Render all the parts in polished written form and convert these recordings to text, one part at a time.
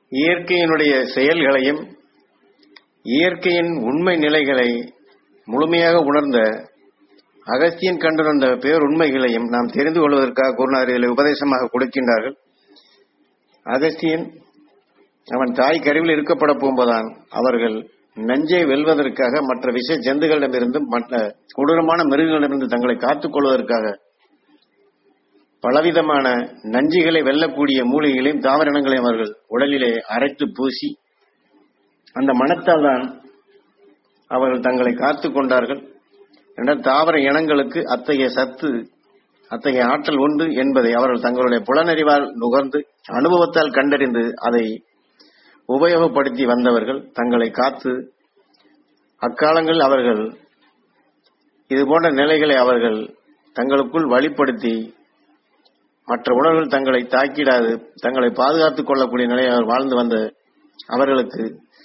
இயற்கையினுடைய செயல்களையும் இயற்கையின் உண்மை நிலைகளை முழுமையாக உணர்ந்த அகஸ்தியன் கண்டுணர்ந்த பேருண்மைகளையும் நாம் தெரிந்து கொள்வதற்காக குருநாதர்களை உபதேசமாக கொடுக்கின்றார்கள். அகஸ்தியன் அவன் தாய் கருவில் இருக்கப்பட போகும்போதுதான் அவர்கள் நஞ்சை வெல்வதற்காக மற்ற விஷ ஜந்துகளிடமிருந்தும் மற்ற கொடூரமான மிருகங்களிடமிருந்து தங்களை காத்துக் கொள்வதற்காக பலவிதமான நஞ்சுகளை வெல்லக்கூடிய மூலிகைகளையும் தாவரங்களையும் அவர்கள் உடலிலே அரைத்து பூசி அந்த மனத்தால் தான் அவர்கள் தங்களை காத்துக் கொண்டார்கள். என்றால் தாவர இனங்களுக்கு அத்தகைய சத்து அத்தகைய ஆற்றல் உண்டு என்பதை அவர்கள் தங்களுடைய புலனறிவால் நுகர்ந்து அனுபவத்தால் கண்டறிந்து அதை உபயோகப்படுத்தி வந்தவர்கள். தங்களை காத்து அக்காலங்களில் அவர்கள் இதுபோன்ற நிலைகளை அவர்கள் தங்களுக்குள் வழிப்படுத்தி மற்ற உணர்வுகள் தங்களை தாக்கிடாது தங்களை பாதுகாத்துக் கொள்ளக்கூடிய நிலையை அவர் வாழ்ந்து வந்த அவர்களுக்கு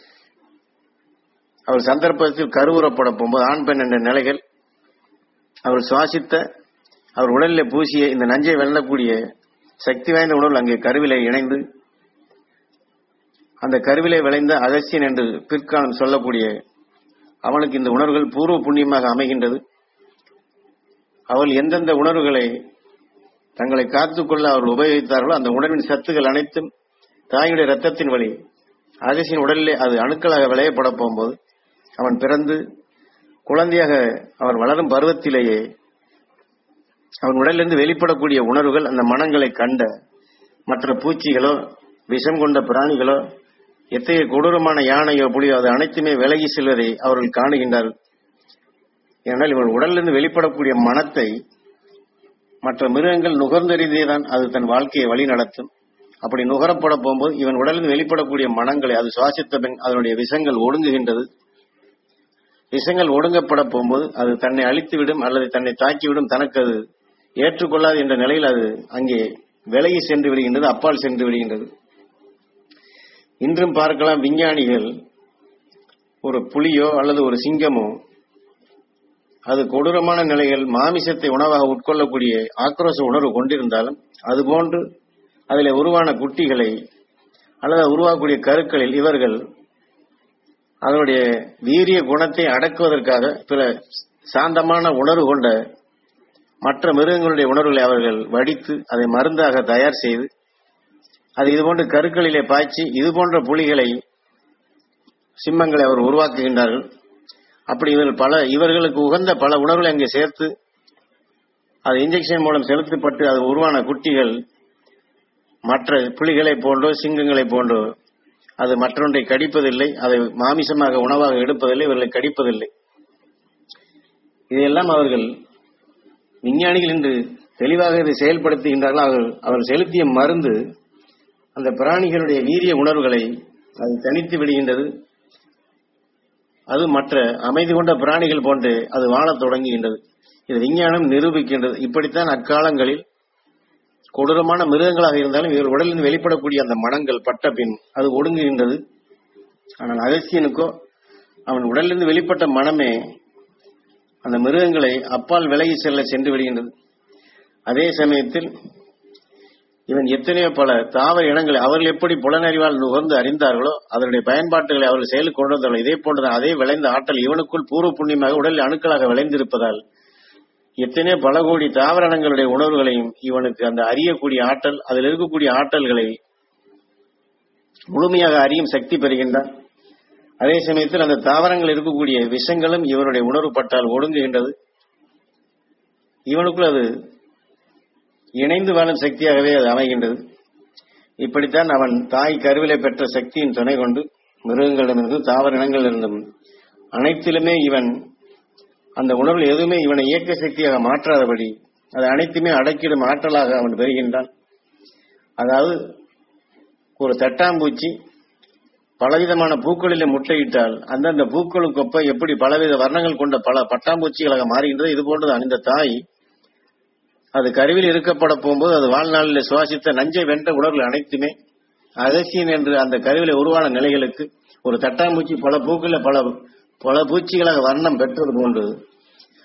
அவர் சந்தர்ப்பத்தில் கருவுறப்பட போகும்போது ஆண் பெண் என்ற நிலைகள் அவர் சுவாசித்த அவர் உடலில் பூசிய இந்த நஞ்சை வெல்லக்கூடிய சக்தி வாய்ந்த உணர்வு அங்கே கருவிலே இணைந்து அந்த கருவிலே விளைந்த அகஸ்தியன் என்று பிற்காலம் சொல்லக்கூடிய அவனுக்கு இந்த உணர்வுகள் பூர்வ புண்ணியமாக அமைகின்றது. அவள் எந்தெந்த உணர்வுகளை தங்களை காத்துக்கொள்ள அவர்கள் உபயோகித்தார்களோ அந்த உணர்வின் சத்துக்கள் அனைத்தும் தாயுடைய இரத்தத்தின் வழி அகஸ்தியன் உடலிலே அது அணுக்களாக விளையப்பட போகும்போது அவன் பிறந்து குழந்தையாக அவன் வளரும் பருவத்திலேயே அவன் உடலிலிருந்து வெளிப்படக்கூடிய உணர்வுகள் அந்த மனங்களை கண்ட மற்ற பூச்சிகளோ விஷம் கொண்ட பிராணிகளோ எத்தகைய கொடூரமான யானையோ புலியோ அது அனைத்துமே விலகி செல்வதை அவர்கள் காணுகின்றார்கள். ஏனால் இவன் உடலிலிருந்து வெளிப்படக்கூடிய மனத்தை மற்ற மிருகங்கள் நுகர்ந்தறிந்தேதான் அது தன் வாழ்க்கையை வழி நடத்தும். அப்படி நுகரப்பட போகும்போது இவன் உடலிலிருந்து வெளிப்படக்கூடிய மனங்களை அது சுவாசித்த பின் அதனுடைய விஷங்கள் ஒடுங்குகின்றது. விஷங்கள் ஒடுங்கப்பட போகும்போது அது தன்னை அழித்துவிடும் அல்லது தன்னை தாக்கிவிடும், தனக்கு அது ஏற்றுக்கொள்ளாது என்ற நிலையில் அது அங்கே விலகி சென்று விடுகின்றது, அப்பால் சென்று விடுகின்றது. இன்றும் பார்க்கலாம், விஞ்ஞானிகள் ஒரு புலியோ அல்லது ஒரு சிங்கமோ அது கொடூரமான நிலைகள் மாமிசத்தை உணவாக உட்கொள்ளக்கூடிய ஆக்ரோஷ உணர்வு கொண்டிருந்தாலும் அதுபோன்று அதில் உருவான குட்டிகளை அல்லது உருவாகக்கூடிய கருக்களில் இவர்கள் அதனுடைய வீரிய குணத்தை அடக்குவதற்காக பிற சாந்தமான உணர்வு கொண்ட மற்ற மிருகங்களுடைய உணர்வுகளை அவர்கள் வடித்து அதை மருந்தாக தயார் செய்து அது இதுபோன்ற கருக்களிலே பாய்ச்சி இதுபோன்ற புலிகளை சிம்மங்களை அவர் உருவாக்குகின்றார்கள். அப்படி இவர்களுக்கு உகந்த பல உணர்வுகளை அங்கே சேர்த்து அது இன்ஜெக்ஷன் மூலம் செலுத்தப்பட்டு அது உருவான குட்டிகள் மற்ற புலிகளை போன்றோ சிங்கங்களை போன்றோ அது மற்றொன்றை கடிப்பதில்லை, அதை மாமிசமாக உணவாக எடுப்பதில்லை, இவர்களை கடிப்பதில்லை. இதையெல்லாம் அவர்கள் விஞ்ஞானிகள் இன்று தெளிவாக இதை செயல்படுத்துகின்றார்கள். அவர்கள் செலுத்திய மருந்து அந்த பிராணிகளுடைய வீரிய உணர்வுகளை அது தனித்து விடுகின்றது. அது மற்ற அமைதி கொண்ட பிராணிகள் போன்று அது வாழத் தொடங்குகின்றது. இது விஞ்ஞானம் நிரூபிக்கின்றது. இப்படித்தான் அக்காலங்களில் கொடூரமான மிருகங்களாக இருந்தாலும் இவர் உடலில் வெளிப்படக்கூடிய அந்த மனங்கள் பட்ட பின் அது ஒடுங்குகின்றது. ஆனால் அகஸ்தியனுக்கோ அவன் உடலிலிருந்து வெளிப்பட்ட மனமே அந்த மிருகங்களை அப்பால் விலகி செல்ல சென்று விடுகின்றது. அதே சமயத்தில் இவன் எத்தனையோ பல தாவர இனங்களை அவர்கள் எப்படி புலனறிவால் நுகர்ந்து அறிந்தார்களோ அதனுடைய பயன்பாட்டுகளை அவர்கள் செயலுக்கு கொண்டு வந்தார்கள். இதே போன்றுதான் அதே விளைந்த ஆற்றல் இவனுக்குள் பூர்வ புண்ணியமாக உடலில் அணுக்களாக விளைந்திருப்பதால் எத்தனையோ பல கோடி தாவர இனங்களுடைய உணர்வுகளையும் இவனுக்கு அந்த அறியக்கூடிய ஆற்றல் அதில் இருக்கக்கூடிய ஆற்றல்களை முழுமையாக அறியும் சக்தி பெறுகின்றான். அதே சமயத்தில் அந்த தாவரங்கள் இருக்கக்கூடிய விஷங்களும் இவனுடைய உணர்வு பட்டால் ஒடுங்குகின்றது. இவனுக்குள் அது இணைந்து வாழும் சக்தியாகவே அது அமைகின்றது. இப்படித்தான் அவன் தாய் கருவிலை பெற்ற சக்தியின் துணை கொண்டு மிருகங்களிடமிருந்தும் தாவர இனங்களிலிருந்தும் அனைத்திலுமே இவன் அந்த உணர்வு எதுவுமே இவனை இயக்க சக்தியாக மாற்றாதபடி அது அனைத்துமே அடக்கிடும் ஆற்றலாக அவன் பெறுகின்றான். அதாவது ஒரு தட்டாம்பூச்சி பலவிதமான பூக்களிலே முட்டையிட்டால் அந்தந்த பூக்களுக்கொப்ப எப்படி பலவித வர்ணங்கள் கொண்ட பல பட்டாம்பூச்சிகளாக மாறுகின்றது. இது போன்றுதான் இந்த தாய் அது கருவில் இருக்கப்பட போகும்போது அது வாழ்நாளில் சுவாசித்த நஞ்சை வென்ற உணர்வுகள் அனைத்துமே அகஸ்தியன் என்று அந்த கருவில உருவான நிலைகளுக்கு ஒரு தட்டாம்பூச்சி பல பூக்களில் பல பூச்சிகளாக வர்ணம் பெற்றது போன்று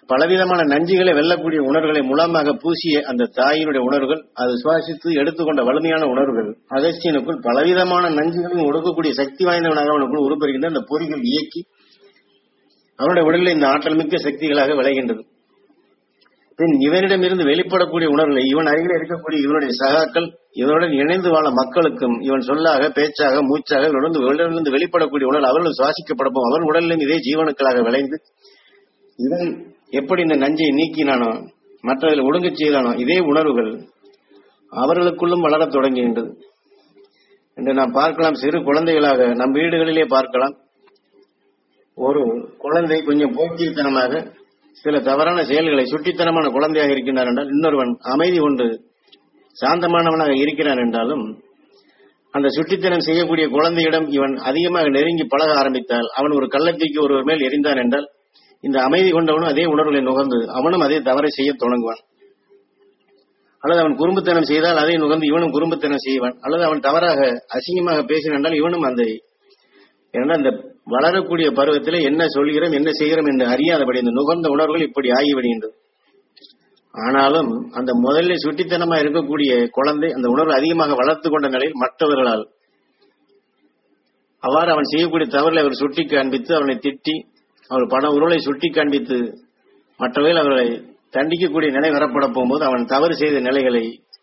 பலவிதமான நஞ்சுகளை வெல்லக்கூடிய உணர்வுகளை மூலமாக பூசிய அந்த தாயினுடைய உணர்வுகள், அது சுவாசித்து எடுத்துக்கொண்ட வலிமையான உணர்வுகள் அகஸ்தியனுக்குள் பலவிதமான நஞ்சுகளையும் ஒடுக்கக்கூடிய சக்தி வாய்ந்தவனாக அவனுக்குள் உருப்பெறுகின்ற அந்த பொறிகள் இயக்கி அவனுடைய உடலில் இந்த ஆற்றல் மிக்க சக்திகளாக விளைகின்றது. பின் இவனிடமிருந்து வெளிப்படக்கூடிய உணர்வுகளை இவன் அருகில் இருக்கக்கூடிய இவனுடைய சகாக்கள், இவனுடன் இணைந்து வாழ மக்களுக்கும் இவன் சொல்லாக பேச்சாக மூச்சாக இவனிடமிருந்து வெளிப்படக்கூடிய உணர்வு அவர்கள் சுவாசிக்கப்படவும் அவன் உடலிலும் இதே ஜீவனுக்களாக விளைந்து இவன் எப்படி இந்த நஞ்சை நீக்கினானோ மற்றவர்களை ஒடுங்கச் செய்தானோ இதே உணர்வுகள் அவர்களுக்குள்ளும் வளரத் தொடங்குகின்றது என்று நாம் பார்க்கலாம். சிறு குழந்தைகளாக நம் வீடுகளிலே பார்க்கலாம். ஒரு குழந்தை கொஞ்சம் போக்கியத்தனமாக சில தவறான செயல்களை சுட்டித்தனமான குழந்தையாக இருக்கின்றார் என்றால், இன்னொருவன் அமைதி கொண்டு சாந்தமானவனாக இருக்கிறான் என்றாலும் அந்த சுட்டித்தனம் செய்யக்கூடிய குழந்தையிடம் இவன் அதிகமாக நெருங்கி பழக ஆரம்பித்தால், அவன் ஒரு கள்ளத்தூக்கி ஒருவர் மேல் எரிந்தான் என்றால் இந்த அமைதி கொண்டவனும் அதே உணர்வுகளை நுகர்ந்து அவனும் அதே தவறை செய்ய தொடங்குவான். அல்லது அவன் குறும்புத்தனம் செய்தால் அதை நுகர்ந்து இவனும் குறும்புத்தனம் செய்வான். அல்லது அவன் தவறாக அசிங்கமாக பேசினான் என்றால் இவனும் அந்த இந்த வளரக்கூடிய பருவத்தில் என்ன சொல்கிறோம் என்ன செய்கிறோம் என்று அறியாதபடி இந்த நுகர்ந்த உணர்வுகள் இப்படி ஆகிவிடுகின்றது. ஆனாலும் அந்த முதலில் சுட்டித்தனமாக இருக்கக்கூடிய குழந்தை அந்த உணர்வு அதிகமாக வளர்த்து கொண்ட நிலையில் மற்றவர்களால் அவ்வாறு அவன் செய்யக்கூடிய தவறுகளை அவர் சுட்டி காண்பித்து அவனை திட்டி அவர் பண உருளை சுட்டி காண்பித்து மற்றவர்கள் அவர்களை தண்டிக்கக்கூடிய நிலை வரப்பட போகும்போது அவன் தவறு செய்த நிலைகளை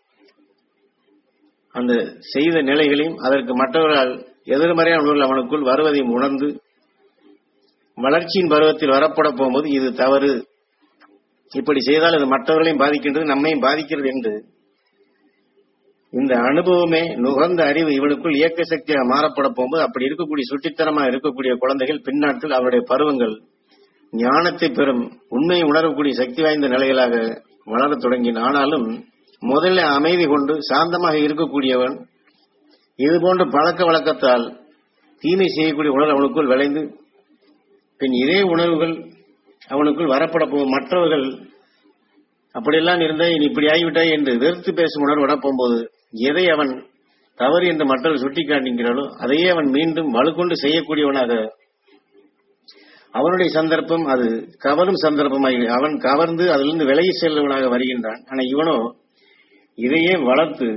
அந்த செய்த நிலைகளையும் அதற்கு மற்றவர்களால் எதிர்மறையான உணர்வுகள் அவனுக்குள் வருவதையும் உணர்ந்து வளர்ச்சியின் பருவத்தில் வரப்பட போகும்போது இது தவறு, இப்படி செய்தால் அது மற்றவர்களையும் பாதிக்கின்றது நம்மையும் பாதிக்கிறது என்று இந்த அனுபவமே நுகர்ந்த அறிவு இவனுக்குள் இயக்க சக்தியாக மாறப்பட போகும்போது அப்படி இருக்கக்கூடிய சுட்டித்தனமாக இருக்கக்கூடிய குழந்தைகள் பின்னாட்கள் அவருடைய பருவங்கள் ஞானத்தை பெறும் உண்மையை உணரக்கூடிய சக்தி வாய்ந்த நிலைகளாக வளரத் தொடங்கின. ஆனாலும் முதல்ல அமைதி கொண்டு சாந்தமாக இருக்கக்கூடியவன் இதுபோன்ற பழக்க வழக்கத்தால் தீமை செய்யக்கூடிய உணர்வு அவனுக்குள் விளைந்து பின் இதே உணர்வுகள் அவனுக்குள் வரப்பட போகும் மற்றவர்கள் அப்படியெல்லாம் இருந்தா நீ இப்படி ஆகிவிட்டாய் என்று வெறுத்து பேசும் உணர்வு வரப்போகும்போது எதை அவன் தவறு என்று மற்றவர்கள் சுட்டிக்காட்டுகிறாளோ அதையே அவன் மீண்டும் வலுக்கொண்டு செய்யக்கூடியவனாக அவனுடைய சந்தர்ப்பம் அது கவரும் சந்தர்ப்பமாக அவன் கவர்ந்து அதிலிருந்து விலகி செல்வனாக வருகின்றான். ஆனால் இவனோ இதையே வளர்த்து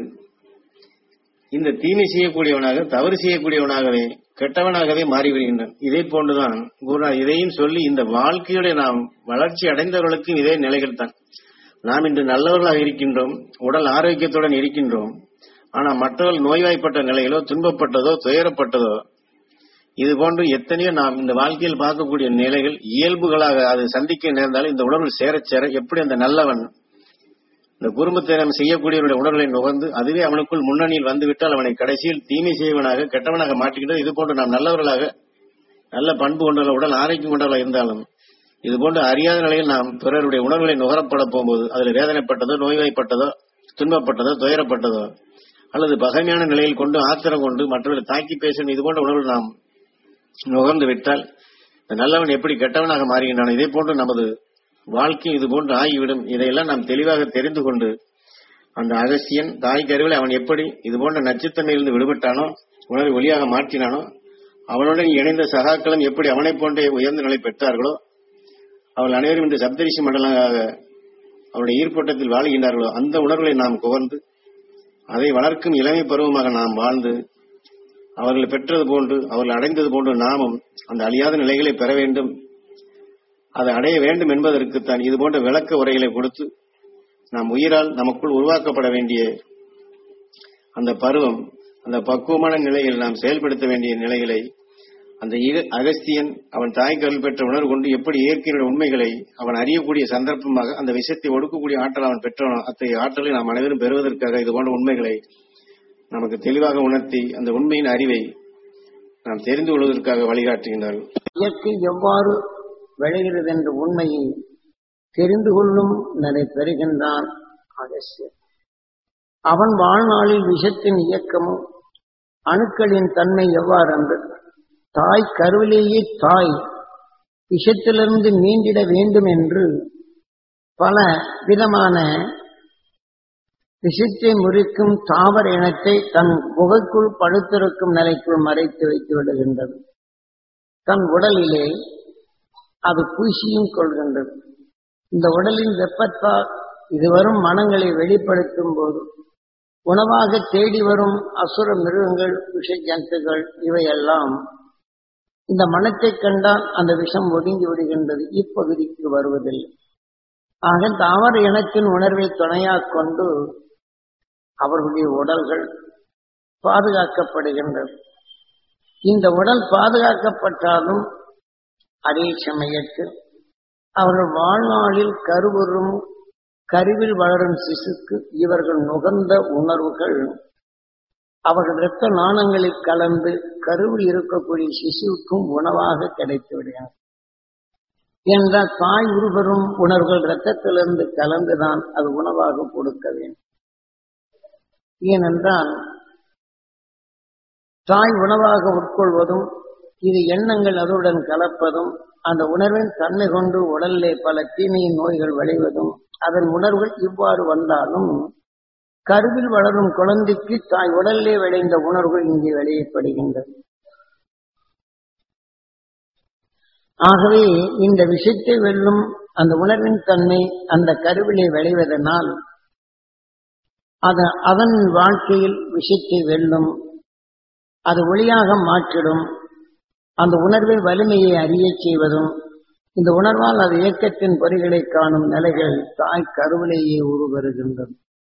இந்த தீமை செய்யக்கூடியவனாக தவறு செய்யக்கூடியவனாகவே கெட்டவனாகவே மாறிவிடுகின்றான். இதே போன்றுதான் குருநாதர் இதையும் சொல்லி இந்த வாழ்க்கையோட நாம் வளர்ச்சி அடைந்தவர்களுக்கும் இதே நிலைகள் தான். நாம் இன்று நல்லவர்களாக இருக்கின்றோம், உடல் ஆரோக்கியத்துடன் இருக்கின்றோம். ஆனால் மற்றவர்கள் நோய்வாய்ப்பட்ட நிலையிலோ துன்பப்பட்டதோ துயரப்பட்டதோ இது போன்று எத்தனையோ நாம் இந்த வாழ்க்கையில் பார்க்கக்கூடிய நிலைகள் இயல்புகளாக அது சந்திக்க நேர்ந்தாலும் இந்த உணர்வு சேரச் சேர எப்படி அந்த நல்லவன் இந்த குடும்பத்தினம் செய்யக்கூடியவருடைய உணர்வுகளை நுகர்ந்து அதுவே அவனுக்குள் முன்னணியில் வந்துவிட்டால் அவனை கடைசியில் தீமை செய்வனாக கெட்டவனாக மாற்றுகின்றது. இது போன்று நாம் நல்லவர்களாக நல்ல பண்பு கொண்டவர்கள் உடல் ஆரோக்கியம் கொண்டவர்களாக இருந்தாலும் இது போன்று அறியாத நிலையில் நாம் பிறருடைய உணர்வுகளை நுகரப்பட போகும்போது அதில் வேதனைப்பட்டதோ நோய்வாய்ப்பட்டதோ துன்பப்பட்டதோ துயரப்பட்டதோ அல்லது பகைமையான நிலையில் கொண்டு ஆத்திரம் கொண்டு மற்றவர்களை தாக்கி பேசணும் இது போன்ற உணர்வுகள் நாம் நுகர்ந்து விட்டால் நல்லவன் எப்படி கெட்டவனாக மாறுகின்றான். இதே போன்று நமது வாழ்க்கை இது போன்று ஆகிவிடும். இதையெல்லாம் நாம் தெளிவாக தெரிந்து கொண்டு அந்த அகஸ்தியன் தாய் கருவில் அவன் எப்படி இது போன்ற நச்சுத்தன்மையிலிருந்து விடுபட்டானோ உணர்வை ஒளியாக மாற்றினானோ அவனுடன் இணைந்த சகாக்களும் எப்படி அவனை போன்றே உயர்ந்த நிலை பெற்றார்களோ அவர்கள் அனைவரும் இன்று சப்தரிஷி மண்டலங்களாக அவருடைய ஈர்ப்பட்டத்தில் வாழ்கின்றார்களோ அந்த உணர்வுகளை நாம் குகர்ந்து அதை வளர்க்கும் இளமை பருவமாக நாம் வாழ்ந்து அவர்கள் பெற்றது போன்று அவர்கள் அடைந்தது போன்று நாமும் அந்த அழியாத நிலைகளை பெற வேண்டும், அதை அடைய வேண்டும் என்பதற்குத்தான் இது போன்ற விளக்க உரைகளை கொடுத்து நாம் உயிரால் நமக்குள் உருவாக்கப்பட வேண்டிய அந்த பருவம் அந்த பக்குவமான நிலையில் நாம் செயல்படுத்த வேண்டிய நிலைகளை அந்த அகஸ்தியன் அவன் தாய் கருள் பெற்ற உணர்வு கொண்டு எப்படி இயற்கையுடைய உண்மைகளை அவன் அறியக்கூடிய சந்தர்ப்பமாக அந்த விஷயத்தை ஒடுக்கக்கூடிய ஆற்றல் அவன் பெற்றானோ அத்தகைய ஆற்றலை நாம் அனைவரும் பெறுவதற்காக இது போன்ற உண்மைகளை நமக்கு தெளிவாக உணர்த்தி அந்த உண்மையின் அறிவை நாம் தெரிந்து கொள்வதற்காக வழிகாட்டுகின்றார்கள். இயற்கை எவ்வாறு விளைகிறது என்ற உண்மையை தெரிந்து கொள்ளும் நிலை பெறுகின்றான் அகஸ்தியன். அவன் வாழ்நாளில் விஷத்தின் இயக்கமும் அணுக்களின் தன்மை எவ்வாறு என்று தாய் கருவிலேயே தாய் விஷத்திலிருந்து மீண்டிட வேண்டும் என்று பல விதமான விஷத்தை முறிக்கும் தாவர இனத்தை தன் குகைக்குள் படுத்திருக்கும் நிலைக்குள் மறைத்து வைத்து விடுகின்றது. தன் உடலிலே அது பூசியும் கொள்கின்றது. இந்த உடலின் வெப்பத்தால் இதுவரும் மனங்களை வெளிப்படுத்தும் போது உணவாக தேடி வரும் அசுர மிருகங்கள், விஷ ஜந்துகள் இவையெல்லாம் இந்த மனத்தை கண்டால் அந்த விஷம் ஒதுங்கி விடுகின்றது, இப்பகுதிக்கு வருவதில்லை. ஆக தாவர இனத்தின் உணர்வை துணையாக கொண்டு அவர்களுடைய உடல்கள் பாதுகாக்கப்படுகின்றது. இந்த உடல் பாதுகாக்கப்பட்டாலும் அதே சமயத்தில் அவர்கள் வாழ்நாளில் கருவுறும் கருவில் வளரும் சிசுக்கு இவர்கள் நுகர்ந்த உணர்வுகள் அவர்கள் இரத்த நாணங்களில் கலந்து கருவில் இருக்கக்கூடிய சிசுவுக்கும் உணவாக கிடைத்து விடுகிறது. என்றால் தாய் உருவரும் உணர்வுகள் இரத்தத்திலிருந்து கலந்துதான் அது உணவாக கொடுக்க வேண்டும். ஏனென்றால் தாய் உணவாக உட்கொள்வதும் இது எண்ணங்கள் அதனுடன் கலப்பதும் அந்த உணர்வின் தன்மை கொண்டு உடலிலே பல தீமையின் நோய்கள் விளைவதும் அதன் உணர்வுகள் இவ்வாறு வந்தாலும் கருவில் வளரும் குழந்தைக்கு தாய் உடலிலே விளைந்த உணர்வுகள் இங்கே வெளியப்படுகின்றது. ஆகவே இந்த விஷத்தை வெல்லும் அந்த உணர்வின் தன்மை அந்த கருவிலே விளைவதனால் அதன் வாழ்க்கையில் விஷத்தை வெல்லும், அது ஒளியாக மாற்றிடும். அந்த உணர்வின் வலிமையை அறியச் செய்வதும் இந்த உணர்வால் அது இயக்கத்தின் பொறிகளை காணும் நிலைகள் தாய் கருவிலேயே உருவருகின்றது.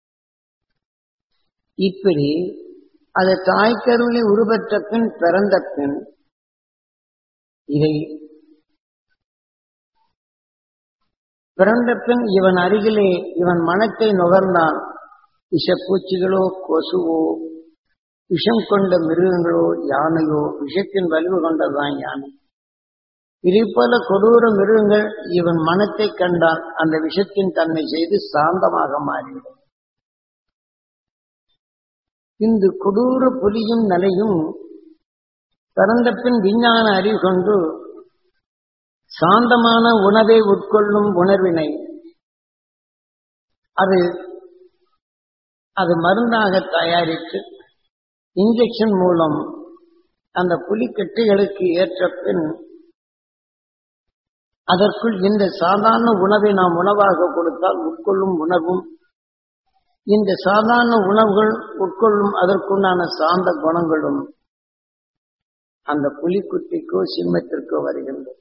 இப்படி அது தாய் கருவிலே உருவற்ற பின் பிறந்த பின் இதை பிறந்த பின் இவன் அருகிலே இவன் மனத்தை நுகர்ந்தான். விஷப்பூச்சிகளோ கொசுவோ விஷம் கொண்ட மிருகங்களோ யானையோ, விஷத்தின் வலிவு கொண்டதுதான் யானை. இதே போல கொடூர மிருகங்கள் இவன் மனத்தை கண்டால் அந்த விஷத்தின் தன்மை செய்து சாந்தமாக மாறிவிடும். இந்த கொடூர புலியும் நிலையும் பிறந்த பின் விஞ்ஞான அறிவு கொண்டு சாந்தமான உணவை உட்கொள்ளும் உணர்வினை அது மருந்தாக தயாரித்து இன்ஜெக்ஷன் மூலம் அந்த புலிக்கட்டிகளுக்கு ஏற்ற பின் அதற்குள் இந்த சாதாரண உணவை நாம் உணவாக கொடுத்தால் உட்கொள்ளும் உணர்வும் இந்த சாதாரண உணவுகள் உட்கொள்ளும் அதற்குண்டான சார்ந்த குணங்களும் அந்த புலிக்குட்டிக்கோ சிம்மத்திற்கோ வருகின்றது.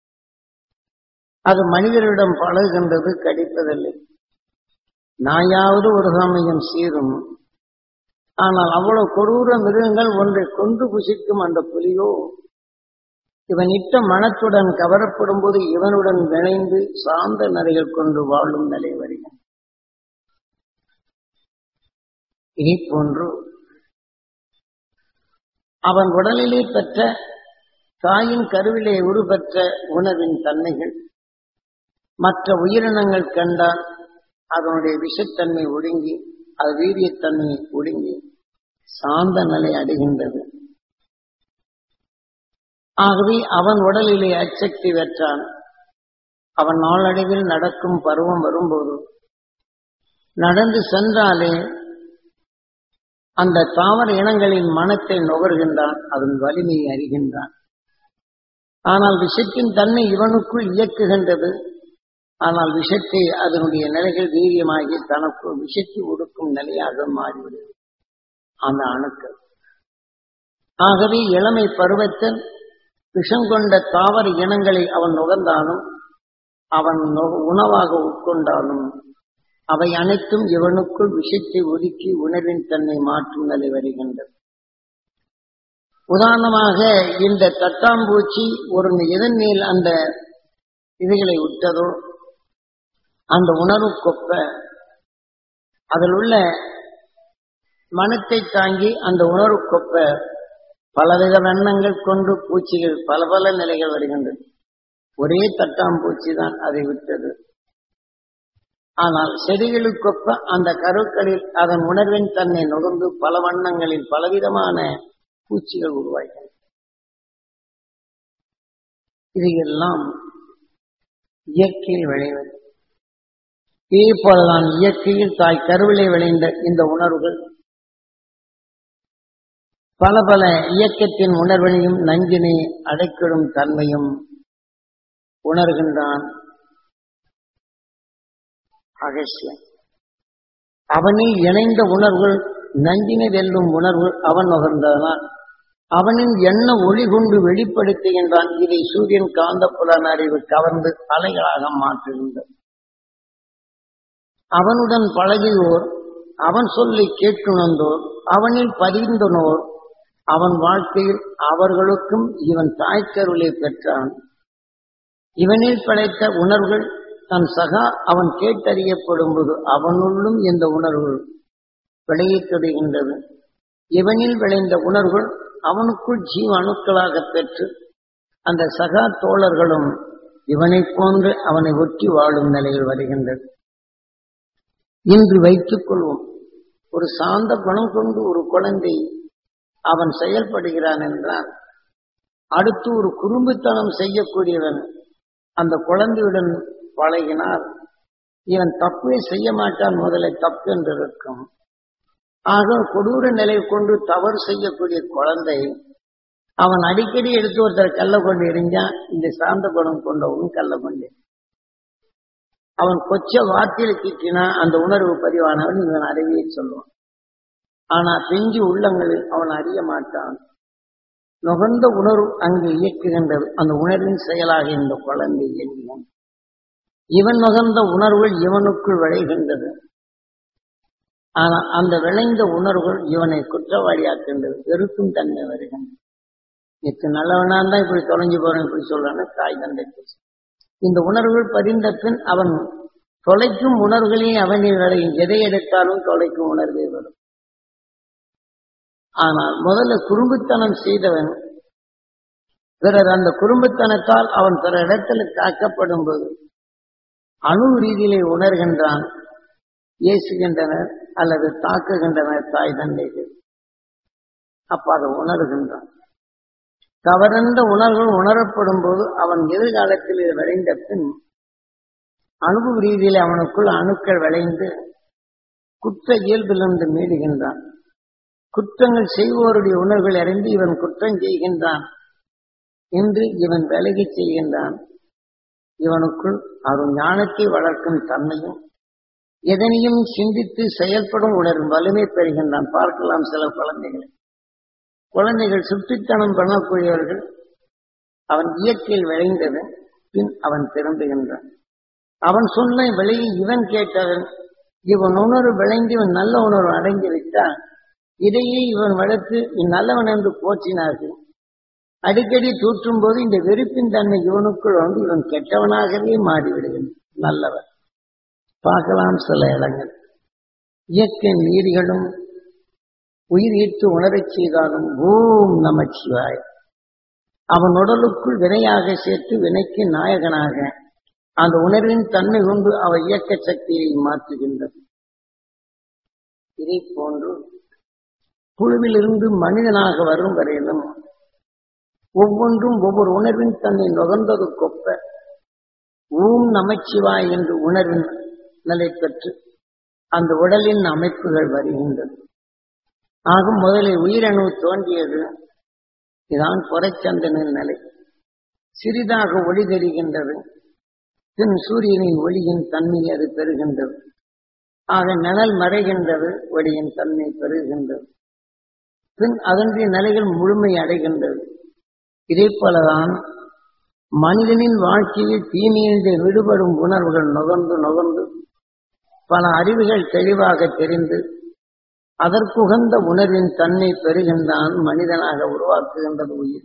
அது மனிதரிடம் பழகுகின்றது, கடிப்பதில்லை. நாயாவது ஒரு சமயம் சீரும், ஆனால் அவ்வளவு கொடூர மிருகங்கள் ஒன்றை கொண்டு புசிக்கும் அந்த புலியோ இவன் இட்ட மனத்துடன் கவரப்படும் போது இவனுடன் விளைந்து சார்ந்த நிலைகள் கொண்டு வாழும் நிலை வருகிறது. இதே போன்று அவன் உடலிலே பெற்ற தாயின் கருவிலே உருப்பெற்ற உணவின் தன்மைகள் மற்ற உயிரினங்கள் கண்டால் அதனுடைய விஷத்தன்மை ஒடுங்கி அது வீரியத்தன்மை ஒடுங்கி சார்ந்த நிலை அடைகின்றது. ஆகவே அவன் உடலிலே அச்சக்தி பெற்றான். அவன் நாளடைவில் நடக்கும் பருவம் வரும்போது நடந்து சென்றாலே அந்த தாவர இனங்களின் மனத்தை நுகர்கின்றான், அதன் வலிமையை அறிகின்றான். ஆனால் விஷத்தின் தன்மை இவனுக்குள் இயக்குகின்றது. ஆனால் விஷத்தை அதனுடைய நிலைகள் வீரியமாகி தனக்கு விஷத்தை ஒடுக்கும் நிலையாக மாறிவிடுகிறது அந்த அணுக்கள். ஆகவே இளமை பருவத்தில் விஷம் கொண்ட தாவர இனங்களை அவன் நுகர்ந்தாலும் அவன் உணவாக உட்கொண்டாலும் அவை அனைத்தும் இவனுக்குள் விஷத்தை ஒதுக்கி உணர்வின் தன்னை மாற்றும் நிலை வருகின்றது. உதாரணமாக இந்த தட்டாம்பூச்சி ஒரு எதன் மேல் அந்த இவைகளை விட்டதோ அந்த உணர்வு கொப்ப அதில் உள்ள மனத்தை தாங்கி அந்த உணர்வு கொப்ப பலவித வண்ணங்கள் கொண்டு பூச்சிகள் பல பல நிலைகள் வருகின்றது. ஒரே தட்டாம்பூச்சி தான் அதை விட்டது. ஆனால் செடிகளுக்கொப்ப அந்த கருக்களில் அதன் உணர்வின் தன்னை நுகர்ந்து பல வண்ணங்களில் பலவிதமான பூச்சிகள் உருவாகின்றன. இதையெல்லாம் இயற்கையில் விளைவது. இதே போலதான் இயற்கையில் தாய் கருவிலே விளைந்த இந்த உணர்வுகள் பல பல இயக்கத்தின் உணர்வினையும் நஞ்சினை அடைக்கிடும் தன்மையும் உணர்கின்றான். அகஸ்தியன். அவனில் இணைந்த உணர்வுகள் நஞ்சினை வெல்லும் உணர்வு அவன் நுகர்ந்ததனால் அவனின் எண்ண ஒளி கொண்டு வெளிப்படுத்துகின்றான். இதை சூரியன் காந்த புலன் அறிவு கவர்ந்து அலைகளாக மாற்றுகின்றது. அவனுடன் பழகியோர், அவன் சொல்லி கேட்டுணர்ந்தோர், அவனில் பதிந்தனோர், அவன் வாழ்க்கையில் அவர்களுக்கும் இவன் தாய்க்கருளை பெற்றான். இவனில் படைத்த உணர்வுகள் தன் சகா அவன் கேட்டறியப்படும் போது அவனுள்ளும் இந்த உணர்வு விளையத் தொடங்குகின்றது. இவனில் விளைந்த உணர்வுகள் அவனுக்குள் ஜீவ அணுக்களாக பெற்று அந்த சகா தோழர்களும் இவனைப் போன்று அவனை ஒற்றி வாழும் நிலையில் வருகின்றது. இன்று வைத்துக் கொள்வோம், ஒரு சாந்த குணம் கொண்டு ஒரு குழந்தை அவன் செயல்படுகிறான் என்றால், அடுத்து ஒரு குறும்புத்தனம் செய்யக்கூடியவன் அந்த குழந்தையுடன் பழகினால் இவன் தப்பே செய்ய மாட்டான், முதல்ல தப்பு என்று இருக்கும். ஆக கொடூர நிலை கொண்டு தவறு செய்யக்கூடிய குழந்தை அவன் அடிக்கடி எடுத்து ஒருத்தர் கல்ல கொண்டு எரிஞ்சான், இந்த சார்ந்த குணம் கொண்டவனும் கல்ல கொண்டு அவன் கொச்ச வார்த்தையில் திட்டினா அந்த உணர்வு பதிவானவன் இவன் அறிவியை சொல்லுவான். ஆனா பிஞ்சு உள்ளங்களில் அவன் அறிய மாட்டான். நுகர்ந்த உணர்வு அங்கு இயக்குகின்றது. அந்த உணர்வின் செயலாக இந்த குழந்தை இயங்குகிறான். இவன் நுகர்ந்த உணர்வுகள் இவனுக்குள் விளைகின்றது. ஆனா அந்த விளைந்த உணர்வுகள் இவனை குற்றவாளியாக்கின்றது. வெறுக்கும் தன்மை வருகின்றது. இப்ப நல்லவனா தான் இப்படி தொலைஞ்சு போறேன் இப்படி சொல்றான்னு தாய் தந்தை. இந்த உணர்வுகள் பதிந்த பின் அவன் தொலைக்கும் உணர்வுகளையும் அவனை விளையும். எதை எடுத்தாலும் தொலைக்கும் உணர்வே வரும். ஆனால் முதல்ல குறும்புத்தனம் செய்தவன் பிறர் அந்த குறும்புத்தனத்தால் அவன் பிற இடத்துல தாக்கப்படும் போது அணு ரீதியிலே உணர்கின்றான். ஏசுகின்றனர் அல்லது தாக்குகின்றனர் தாய் தந்தைகள். அப்ப அதை உணர்கின்றான். தவறந்த உணர்வுகள் உணரப்படும் போது அவன் எதிர்காலத்தில் விளைந்த பின் அனுபவ ரீதியில் அவனுக்குள் அணுக்கள் விளைந்து குற்ற இயல்பிலிருந்து மீடுகின்றான். குற்றங்கள் செய்வோருடைய உணர்வுகள் அறிந்து இவன் குற்றம் செய்கின்றான் என்று இவன் விலகி செய்கின்றான். இவனுக்குள் அருள் ஞானத்தை வளர்க்கும் தன்மையும் எதனையும் சிந்தித்து செயல்படும் உணர்வும் வலிமை பெறுகின்றான். பார்க்கலாம் சில குழந்தைகள் சுற்றித்தனம் பண்ணக்கூடியவர்கள் அவன் இயற்கையில் விளைந்தது பின் அவன் திரும்புகின்றான். அவன் சொன்ன விலையை இவன் கேட்டவன் இவன் உணர்வு விளைந்து இவன் நல்ல உணர்வு அடங்கிவிட்டால் இதையே இவன் வளர்த்து நல்லவன் என்று போற்றினார்கள். அடிக்கடி தூற்றும் போது இந்த வெறுப்பின் தன்மை இவனுக்குள் வந்து இவன் கெட்டவனாகவே மாறிவிடுகிறான். நல்லவன் பார்க்கலாம் சில இடங்கள். இயற்கை நீதிகளும் உயிர் ஈர்த்து உணரச் செய்தாலும் ஓம் நமச்சிவாய அவன் உடலுக்குள் வினையாக சேர்த்து வினைக்கு நாயகனாக அந்த உணர்வின் தன்மை கொண்டு அவன் இயக்க சக்தியை மாற்றுகின்றது. இதை போன்று குழுவிலிருந்து மனிதனாக வரும் வரையிலும் ஒவ்வொன்றும் ஒவ்வொரு உணர்வின் தன்னை நுகர்ந்தது கொப்ப ஓம் நமச்சிவாய் என்று உணர்வின் நிலை பெற்று அந்த உடலின் அமைப்புகள் வருகின்றது. ஆக முதலில் உயிரணு தோன்றியது. இதான் புறச்சந்திரனின் நிலை. சிறிதாக ஒளி தெரிகின்றது. பின் சூரியனின் ஒளியின் தன்மையை அது பெறுகின்றது. ஆக நிழல் மறைகின்றது, ஒளியின் தன்மை பெறுகின்றது. பின் அதனுடைய நிலைகள் முழுமை அடைகின்றது. இதே போலதான் மனிதனின் வாழ்க்கையில் தீமையின்றி விடுபடும் உணர்வுகள் நுகர்ந்து பல அறிவுகள் தெளிவாக தெரிந்து அதற்குகந்த உணர்வின் தன்மை பெறுகின்றான். மனிதனாக உருவாக்குகின்றது உயிர்.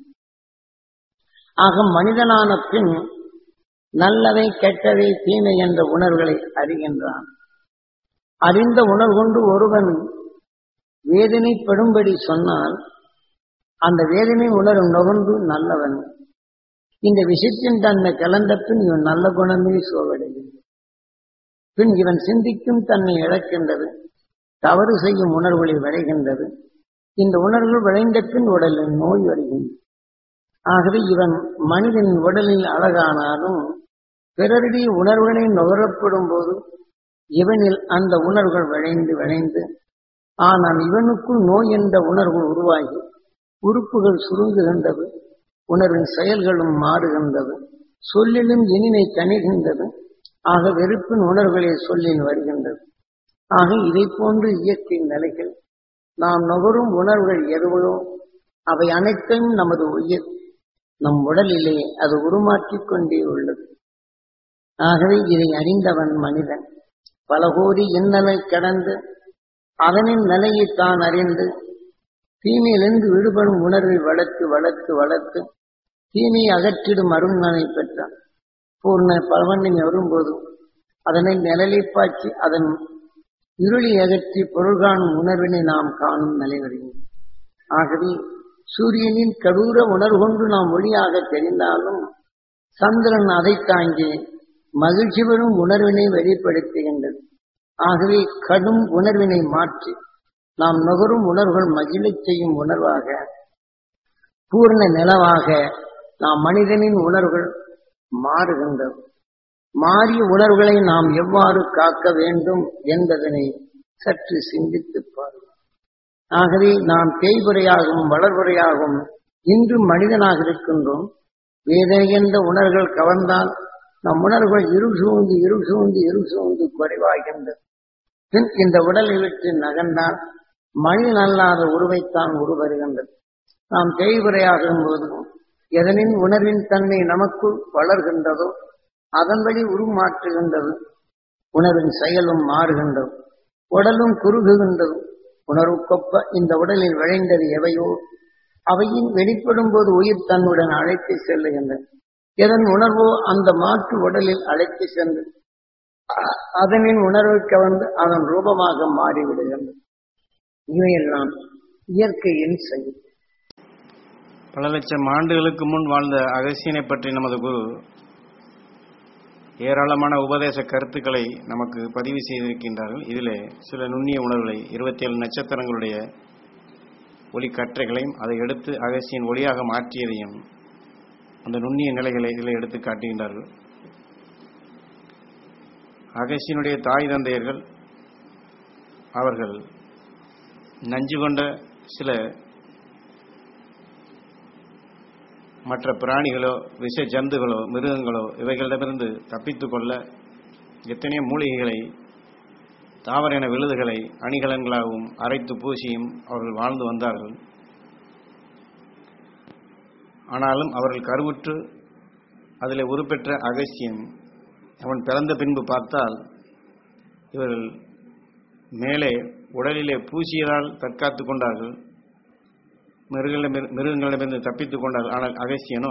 ஆக மனிதனான பின் நல்லவை கெட்டவை தீமை என்ற உணர்வுகளை அறிகின்றான். அறிந்த உணர்வு கொண்டு ஒருவன் வேதனைப்படும்படி சொன்னால் அந்த வேதனை உணர்வு நுகர்ந்து நல்லவன். இந்த விஷயத்தின் தன்மை கலந்த பின் இவன் நல்ல குணமே சோர்வடைகின்றது. பின் இவன் சிந்திக்கும் தன்னை இழக்கின்றது. தவறு செய்யும் உணர்வுகளை விளைகின்றது. இந்த உணர்வுகள் விளைந்த பின் உடலில் நோய் வருகின்றது. ஆகவே இவன் மனிதனின் உடலில் அழகானாலும் பிறருடைய உணர்வுகளை நுகரப்படும் போது இவனில் அந்த உணர்வுகள் விளைந்து ஆனால் இவனுக்குள் நோய் என்ற உணர்வு உருவாகி உறுப்புகள் சுருங்குகின்றது. உணர்வின் செயல்களும் மாறுகின்றது. சொல்லிலும் இனிமை தணிகின்றது. ஆக வெறுப்பின் உணர்வுகளை சொல்லின் வருகின்றது. ஆக இதை போன்று இயற்கை நிலைகள் நாம் நுகரும் உணர்வுகள் எதுவோ அவை அனைத்தையும் நமது உயிர் நம் உடலிலே அது உருமாற்றிக் கொண்டே உள்ளது. ஆகவே இதை அறிந்தவன் மனிதன் பல கோடி இன்னலை கடந்து அதனின் நிலையை தான் அறிந்து தீமையிலிருந்து விடுபடும் உணர்வை வளர்த்து வளர்த்து வளர்த்து தீமையை அகற்றிடும் அருண்மனை பெற்றான். பூர்ண பலவண்ணம் வரும்போது அதனை நிழலை பாய்ச்சி அதன் இருளை அகற்றி பொருள் காணும் உணர்வினை நாம் காணும் நிலை வருகிறது. ஆகவே சூரியனின் கடூர உணர்வு கொண்டு நாம் ஒளியாக தெரிந்தாலும் சந்திரன் அதை தாங்கி மகிழ்ச்சி பெறும் உணர்வினை வெளிப்படுத்துகின்றது. ஆகவே கடும் உணர்வினை மாற்றி நாம் நுகரும் உணர்வுகள் மகிழச் செய்யும் உணர்வாக பூர்ண நிலவாக நாம் மனிதனின் உணர்வுகள் மாறுகின்றது. மாறிய உணர்வுகளை நாம் எவ்வாறு காக்க வேண்டும் என்பதனை சற்று சிந்தித்துப் பாருங்கள். ஆகவே நாம் தேய்புறையாகவும் வளர்புறையாகவும் இன்றும் மனிதனாக இருக்கின்றோம். வேதனை என்ற உணர்வுகள் கவர்ந்தால் நம் உணர்வுகள் இருள் சூழ்ந்து குறைவாகின்றது. பின் இந்த உடலை விட்டு நகர்ந்தால் மனிதன் அல்லாத உருவைத்தான் உருவருகின்றது. நாம் தேய்புறையாகும் போது எதனின் உணர்வின் தன்மை நமக்குள் வளர்கின்றதோ அதன் வழி உருமாற்றுகின்றது. உணர்வின் செயலும் மாறுகின்றது, உடலும் குறுகுகின்றது. உணர்வுக்கொப்ப இந்த உடலில் விளைந்தது எவையோ அவையின் வெளிப்படும் போது உயிர் தன்னுடன் அழைத்து செல்லுகின்றது. எதன் உணர்வோ அந்த மாற்று உடலில் அழைத்து சென்று அதனின் உணர்வை கவர்ந்து அதன் ரூபமாக மாறிவிடுகின்றது. இவையெல்லாம் இயற்கையின் செயல். பல லட்சம் ஆண்டுகளுக்கு முன் வாழ்ந்த அகஸ்தியனை பற்றி நமது குரு ஏராளமான உபதேச கருத்துக்களை நமக்கு பதிவு செய்திருக்கின்றார்கள். இதிலே சில நுண்ணிய உணர்வுகளை 27 நட்சத்திரங்களுடைய ஒளி கற்றைகளையும் அதை எடுத்து அகஸ்தியன் ஒளியாக மாற்றியதையும் அந்த நுண்ணிய நிலைகளை இதில் எடுத்து காட்டுகின்றார்கள். அகஸ்தியனுடைய தாய் தந்தையர்கள் அவர்கள் நஞ்சு கொண்ட சில மற்ற பிராணிகளோ விஷ ஜந்துகளோ மிருகங்களோ இவைகளிடமிருந்து தப்பித்து கொள்ள எத்தனையோ மூலிகைகளை தாவர விழுதுகளை அணிகலன்களாகவும் அரைத்து பூசியும் அவர்கள் வாழ்ந்து வந்தார்கள். ஆனாலும் அவர்கள் கருவுற்று அதில் உருப்பெற்ற அகஸ்தியன் அவன் பிறந்த பின்பு பார்த்தால் இவர்கள் மேலே உடலிலே பூசியதால் தற்காத்து கொண்டார்கள், மிருகங்களிடமிருந்து தப்பித்துக் கொண்டார்கள். ஆனால் அகஸ்தியனோ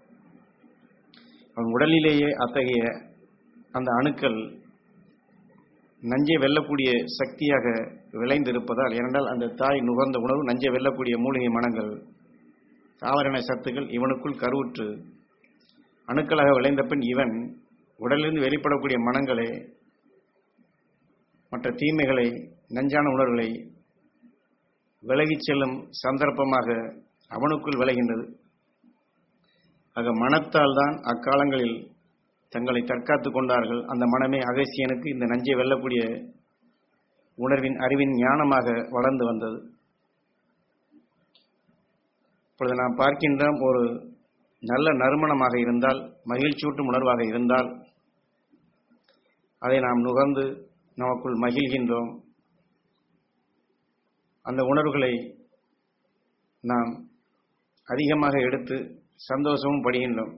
அவன் உடலிலேயே அத்தகைய அந்த அணுக்கள் நஞ்சை வெல்லக்கூடிய சக்தியாக விளைந்திருப்பதால், ஏனென்றால் அந்த தாய் நுகர்ந்த உணவு நஞ்சை வெல்லக்கூடிய மூலிகை மனங்கள் தாவரண சத்துக்கள் இவனுக்குள் கருவுற்று அணுக்களாக விளைந்த பின் இவன் உடலிலிருந்து வெளிப்படக்கூடிய மனங்களை மற்ற தீமைகளை நஞ்சான உணர்வுகளை விலகிச் செல்லும் சந்தர்ப்பமாக அவனுக்குள் விளைகின்றது. ஆக மனத்தால் தான் அக்காலங்களில் தங்களை தற்காத்துக் கொண்டார்கள். அந்த மனமே அகஸ்தியனுக்கு இந்த நஞ்சை வெல்லக்கூடிய உணர்வின் அறிவின் ஞானமாக வளர்ந்து வந்தது. இப்பொழுது நாம் பார்க்கின்றோம், ஒரு நல்ல நறுமணமாக இருந்தால், மகிழ்ச்சியூட்டும் உணர்வாக இருந்தால் அதை நாம் நுகர்ந்து நமக்குள் மகிழ்கின்றோம். அந்த உணர்வுகளை நாம் அதிகமாக எடுத்து சந்தோஷமும் படுகின்றோம்.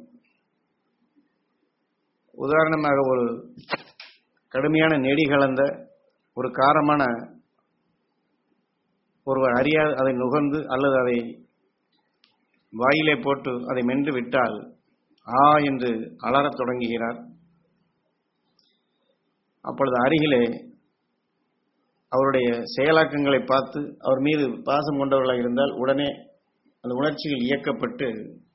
உதாரணமாக, ஒரு கடுமையான நெடி கலந்த ஒரு காரமான ஒருவர் அறியாது அதை நுகர்ந்து அல்லது அதை வாயிலே போட்டு அதை மென்று விட்டால் ஆ என்று அலறத் தொடங்குகிறார். அப்பொழுது அருகிலே அவருடைய செயலாக்கங்களை பார்த்து அவர் மீது பாசம் கொண்டவர்களாக இருந்தால் உடனே அந்த உணர்ச்சிகள் இயக்கப்பட்டு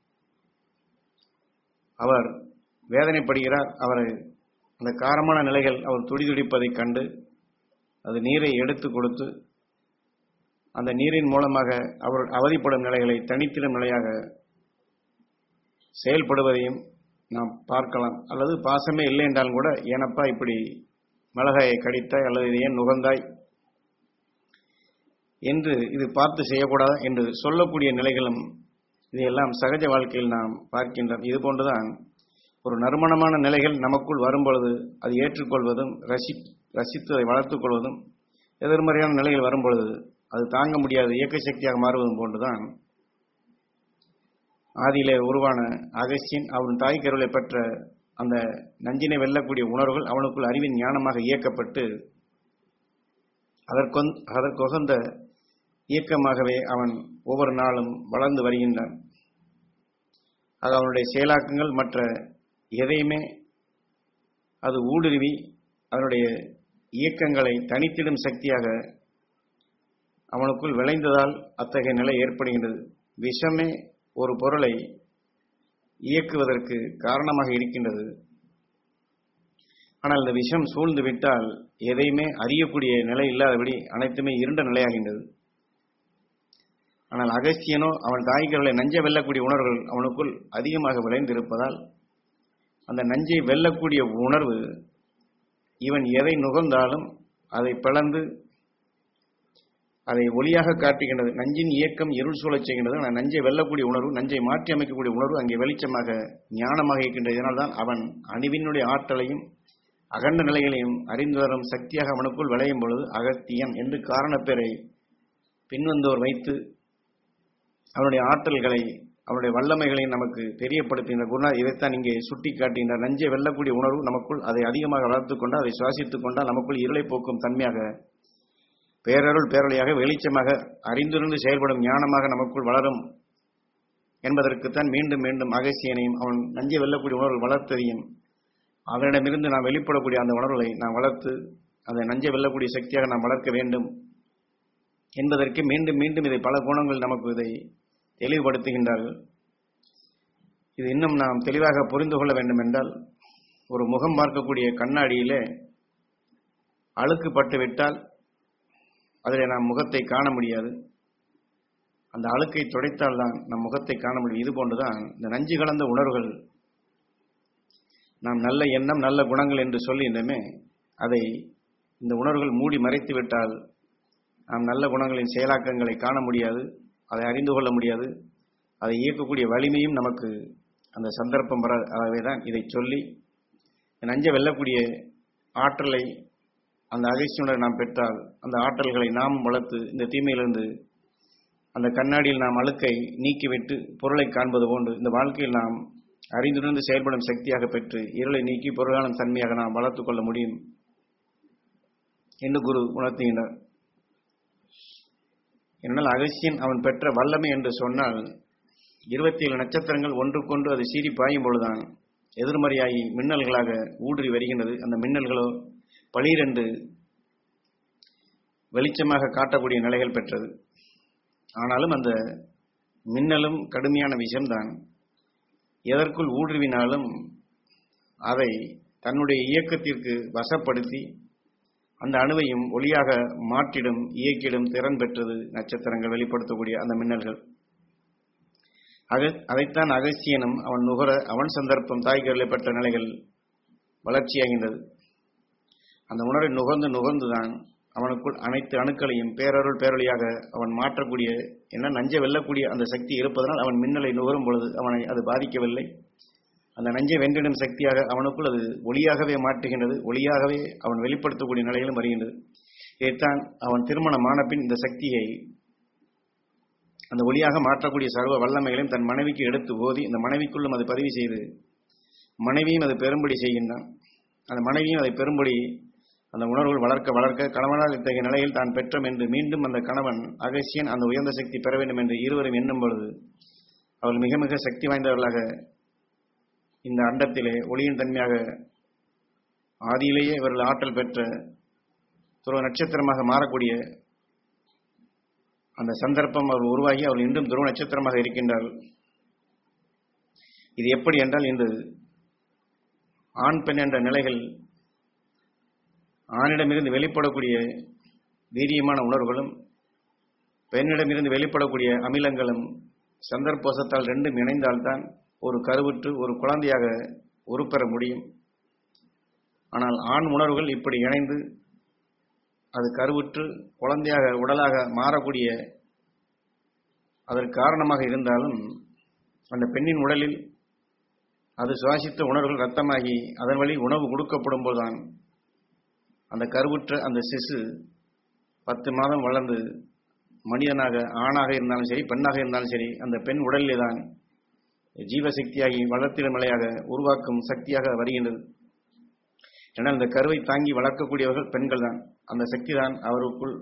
அவர் வேதனைப்படுகிறார். அவரை அந்த காரமான நிலைகள் அவர் துடிதுடிப்பதைக் கண்டு அது நீரை எடுத்து கொடுத்து அந்த நீரின் மூலமாக அவர் அவதிப்படும் நிலைகளை தனித்திடும் நிலையாக செயல்படுவதையும் நாம் பார்க்கலாம். அல்லது பாசமே இல்லை என்றாலும் கூட, ஏனப்பா இப்படி மிளகாயை கடித்தாய் அல்லது இது ஏன் நுகர்ந்தாய் என்று இது பார்த்து செய்யக்கூடாது என்று சொல்லக்கூடிய நிலைகளும் இதையெல்லாம் சகஜ வாழ்க்கையில் நாம் பார்க்கின்றோம். இது போன்றுதான் ஒரு நறுமணமான நிலைகள் நமக்குள் வரும்பொழுது அது ஏற்றுக்கொள்வதும் ரசித்து அதை வளர்த்துக் கொள்வதும், எதிர்மறையான நிலையில் வரும்பொழுது அது தாங்க முடியாத இயக்க சக்தியாக மாறுவதும் போன்றுதான் ஆதியிலே உருவான அகஸ்தியன் அவன் தாய் கருவிலை பெற்ற அந்த நஞ்சினை வெல்லக்கூடிய உணர்வுகள் அவனுக்குள் அறிவின் ஞானமாக இயக்கப்பட்டு அதற்குகந்த இயக்கமாகவே அவன் ஒவ்வொரு நாளும் வளர்ந்து வருகின்றான். ஆக அவனுடைய செயலாக்கங்கள் மற்ற எதையுமே அது ஊடுருவி அதனுடைய இயக்கங்களை தனித்திடும் சக்தியாக அவனுக்குள் விளைந்ததால் அத்தகைய நிலை ஏற்படுகின்றது. விஷமே ஒரு பொருளை இயக்குவதற்கு காரணமாக இருக்கின்றது. ஆனால் இந்த விஷம் சூழ்ந்து விட்டால் எதையுமே அறியக்கூடிய நிலை இல்லாதபடி அனைத்துமே இருண்ட நிலையாகின்றது. ஆனால் அகஸ்தியனோ அவன் தாய்கர்களை நஞ்சை வெல்லக்கூடிய உணர்வுகள் அவனுக்குள் அதிகமாக விளைந்திருப்பதால் அந்த நஞ்சை வெல்லக்கூடிய உணர்வு இவன் எதை நுகர்ந்தாலும் அதை பிளந்து அதை ஒளியாக காட்டுகின்றது. நஞ்சின் இயக்கம் இருள் சூழச் செய்கின்றது. ஆனால் நஞ்சை வெல்லக்கூடிய உணர்வு, நஞ்சை மாற்றி அமைக்கக்கூடிய உணர்வு அங்கே வெளிச்சமாக ஞானமாக இருக்கின்றது. இதனால்தான் அவன் அணுவினுடைய ஆற்றலையும் அகண்ட நிலைகளையும் அறிந்து வரும் சக்தியாக அவனுக்குள் விளையும் பொழுது அகஸ்தியன் என்று காரணப்பேரை பின்வந்தோர் வைத்து அவனுடைய ஆற்றல்களை அவனுடைய வல்லமைகளை நமக்கு தெரியப்படுத்துகின்ற குருநாதர் இதைத்தான் இங்கே சுட்டி காட்டுகின்றார். நஞ்சை வெல்லக்கூடிய உணர்வு நமக்குள் அதை அதிகமாக வளர்த்துக் கொண்டால், அதை சுவாசித்துக் கொண்டால் நமக்குள் இருளை போக்கும் தன்மையாக பேரருள் பேரொழியாக வெளிச்சமாக அறிந்திருந்து செயல்படும் ஞானமாக நமக்குள் வளரும் என்பதற்குத்தான் மீண்டும் மீண்டும் அகஸ்தியனையும் அவன் நஞ்சை வெல்லக்கூடிய உணர்வு வளர்த்ததையும் அவனிடமிருந்து நாம் வெளிப்படக்கூடிய அந்த உணர்வுகளை நாம் வளர்த்து அந்த நஞ்சை வெல்லக்கூடிய சக்தியாக நாம் வளர்க்க வேண்டும் என்பதற்கு மீண்டும் மீண்டும் இதை பல கோணங்கள் நமக்கு இதை தெளிவுபடுத்துகின்றார்கள். இது இன்னும் நாம் தெளிவாக புரிந்து கொள்ள வேண்டும் என்றால், ஒரு முகம் பார்க்கக்கூடிய கண்ணாடியிலே அழுக்கு பட்டுவிட்டால் அதில் நாம் முகத்தை காண முடியாது. அந்த அழுக்கை துடைத்தால் தான் நம் முகத்தை காண முடியும். இது போன்றுதான் இந்த நஞ்சு கலந்த உணர்வுகள், நாம் நல்ல எண்ணம் நல்ல குணங்கள் என்று சொல்லியிருந்தோமே, அதை இந்த உணர்வுகள் மூடி மறைத்து விட்டால் நாம் நல்ல குணங்களின் செயலாக்கங்களை காண முடியாது, அதை அறிந்து கொள்ள முடியாது, அதை இயக்கக்கூடிய வலிமையும் நமக்கு அந்த சந்தர்ப்பம் வராது. ஆகவே தான் இதை சொல்லி நஞ்சை வெல்லக்கூடிய ஆற்றலை அந்த அகஸ்தியனுடன் நாம் பெற்றால் அந்த ஆற்றல்களை நாம் வளர்த்து இந்த தீமையிலிருந்து அந்த கண்ணாடியில் நாம் அழுக்கை நீக்கிவிட்டு பொருளை காண்பது போன்று இந்த வாழ்க்கையில் நாம் அறிந்துணர்ந்து செயல்படும் சக்தியாக பெற்று இருளை நீக்கி பொருளான தன்மையாக நாம் வளர்த்துக் கொள்ள முடியும் என்று குரு உணர்த்துகின்றார். என்னால் அகஸ்தியன் அவன் பெற்ற வல்லமை என்று சொன்னால் 27 நட்சத்திரங்கள் ஒன்றுக்கொன்று அது சீறி பாயும் பொழுதுதான் எதிர்மறையாகி மின்னல்களாக ஊடுருவி வருகின்றது. அந்த மின்னல்களோ பளீரென்று வெளிச்சமாக காட்டக்கூடிய நிலைகள் பெற்றது. ஆனாலும் அந்த மின்னலும் கடுமையான விஷயம்தான். எதற்குள் ஊடுருவினாலும் அதை தன்னுடைய இயக்கத்திற்கு வசப்படுத்தி அந்த அணுவையும் ஒளியாக மாற்றிடும் இயக்கிடும் திறன் பெற்றது நட்சத்திரங்கள் வெளிப்படுத்தக்கூடிய அந்த மின்னல்கள். அதைத்தான் அகஸ்தியனும் அவன் நுகர அவன் சந்தர்ப்பம் தாய்கர்களை பெற்ற நிலைகள் வளர்ச்சியாகின்றது. அந்த உணர்வை நுகர்ந்துதான் அவனுக்குள் அனைத்து அணுக்களையும் பேரருள் பேரொழியாக அவன் மாற்றக்கூடிய என்ன நஞ்சை வெல்லக்கூடிய அந்த சக்தி இருப்பதனால் அவன் மின்னலை நுகரும் பொழுது அவனை அது பாதிக்கவில்லை. அந்த நஞ்சை வென்றிடும் சக்தியாக அவனுக்குள் அது ஒளியாகவே மாற்றுகின்றது. ஒளியாகவே அவன் வெளிப்படுத்தக்கூடிய நிலையிலும் வருகின்றது. இதைத்தான் அவன் திருமணமான பின் இந்த சக்தியை அந்த ஒளியாக மாற்றக்கூடிய சர்வ வல்லமைகளையும் தன் மனைவிக்கு எடுத்து ஓதி இந்த மனைவிக்குள்ளும் அது பதிவு செய்து மனைவியும் அது பெரும்படி செய்கின்றான். அந்த மனைவியும் அதை பெரும்படி அந்த உணர்வுகள் வளர்க்க கணவனால் இத்தகைய நிலையில் தான் பெற்றோம் என்று மீண்டும் அந்த கணவன் அகஸ்தியன் அந்த உயர்ந்த சக்தி பெற வேண்டும் என்று இருவரும் எண்ணும் பொழுது அவர்கள் மிக மிக சக்தி வாய்ந்தவர்களாக இந்த அண்டத்திலே ஒளியின் தன்மையாக ஆதியிலேயே இவர்கள் ஆற்றல் பெற்ற துருவ நட்சத்திரமாக மாறக்கூடிய அந்த சந்தர்ப்பம் அவர் உருவாகி அவர்கள் இன்றும் துருவ நட்சத்திரமாக இருக்கின்றார்கள். இது எப்படி என்றால், இன்று ஆண் பெண் என்ற நிலைகள் ஆணிடமிருந்து வெளிப்படக்கூடிய வீரியமான உணர்வுகளும் பெண்ணிடமிருந்து வெளிப்படக்கூடிய அமிலங்களும் சந்தர்ப்பவசத்தால் ரெண்டும் இணைந்தால்தான் ஒரு கருவுற்று ஒரு குழந்தையாக உருப்பெற முடியும். ஆனால் ஆண் உணர்வுகள் இப்படி இணைந்து அது கருவுற்று குழந்தையாக உடலாக மாறக்கூடிய அதற்கு காரணமாக இருந்தாலும் அந்த பெண்ணின் உடலில் அது சுவாசித்த உணர்வுகள் ரத்தமாகி அதன் வழி உணவு கொடுக்கப்படும் போதுதான் அந்த கருவுற்ற அந்த சிசு 10 மாதம் வளர்ந்து மனிதனாக, ஆணாக இருந்தாலும் சரி பெண்ணாக இருந்தாலும் சரி, அந்த பெண் உடலிலே தான் ஜீவசக்தியாகி வளர்த்திடும் நிலையாக உருவாக்கும் சக்தியாக வருகின்றது. ஏனால் இந்த கருவை தாங்கி வளர்க்கக்கூடியவர்கள் பெண்கள் தான். அந்த சக்தி தான் அவருக்குள்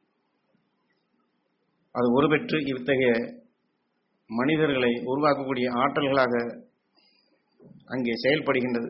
அது உருவெற்று இத்தகைய மனிதர்களை உருவாக்கக்கூடிய ஆற்றல்களாக அங்கே செயல்படுகின்றது.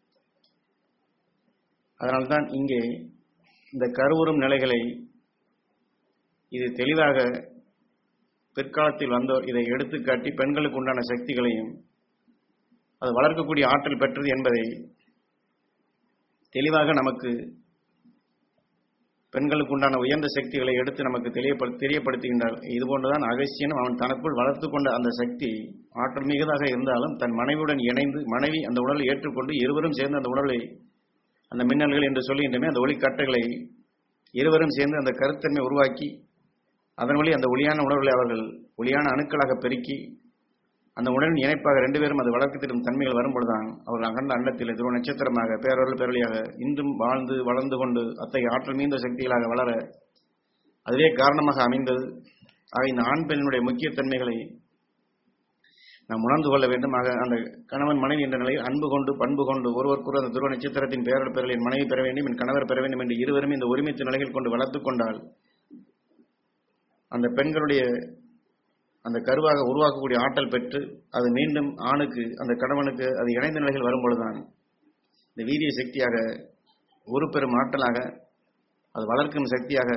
அதனால்தான் இங்கே இந்த கருவுறும் நிலைகளை இது தெளிவாக பிற்காலத்தில் வந்தோர் இதை எடுத்துக்காட்டி பெண்களுக்கு உண்டான சக்திகளையும் அது வளர்க்கக்கூடிய ஆற்றல் பெற்றது என்பதை தெளிவாக நமக்கு பெண்களுக்கு உண்டான உயர்ந்த சக்திகளை எடுத்து நமக்கு தெரியப்படுத்துகின்றார். இதுபோன்றுதான் அகஸ்தியனும் அவன் தனக்குள் வளர்த்து கொண்ட அந்த சக்தி ஆற்றல் மிகுதாக இருந்தாலும் தன் மனைவியுடன் இணைந்து மனைவி அந்த உணர்வை ஏற்றுக்கொண்டு இருவரும் சேர்ந்து அந்த உணர்வை, அந்த மின்னல்கள் என்று சொல்லுகின்றமே அந்த ஒளிக்கட்டைகளை இருவரும் சேர்ந்து அந்த கருத்தன்மை உருவாக்கி அதன் வழி அந்த ஒளியான உணர்வுகளை அவர்கள் ஒளியான அணுக்களாக பெருக்கி அந்த உணர்வின் இணைப்பாக 2 பேரும் அது வளர்த்து தரும் தன்மைகள் வரும்பொழுதுதான் அவர்கள் அகண்ட அண்டத்தில் துருவ நட்சத்திரமாக பேரொருள் பேரொழியாக இன்றும் வாழ்ந்து வளர்ந்து கொண்டு அத்தகைய ஆற்றல் மீந்த சக்திகளாக வளர அதுவே காரணமாக அமைந்தது. ஆக இந்த ஆண் பெண்ணுடைய முக்கியத்தன்மைகளை நாம் உணர்ந்து கொள்ள வேண்டும். ஆக அந்த கணவன் மனைவி என்ற நிலையில் அன்பு கொண்டு பண்பு கொண்டு ஒருவருக்குரிய அந்த துருவ நட்சத்திரத்தின் பேரொருள் பேரொழி என் மனைவி பெற வேண்டும், என் கணவர் பெற வேண்டும் என்று இருவரும் இந்த ஒருமித்த நிலைகள் கொண்டு வளர்த்து கொண்டால் அந்த பெண்களுடைய அந்த கருவாக உருவாக்கக்கூடிய ஆற்றல் பெற்று அது மீண்டும் ஆணுக்கு அந்த கணவனுக்கு அது இணைந்த நிலைகள் வரும்பொழுதுதான் இந்த வீரிய சக்தியாக ஒரு பெரும் ஆற்றலாக அது வளர்க்கும் சக்தியாக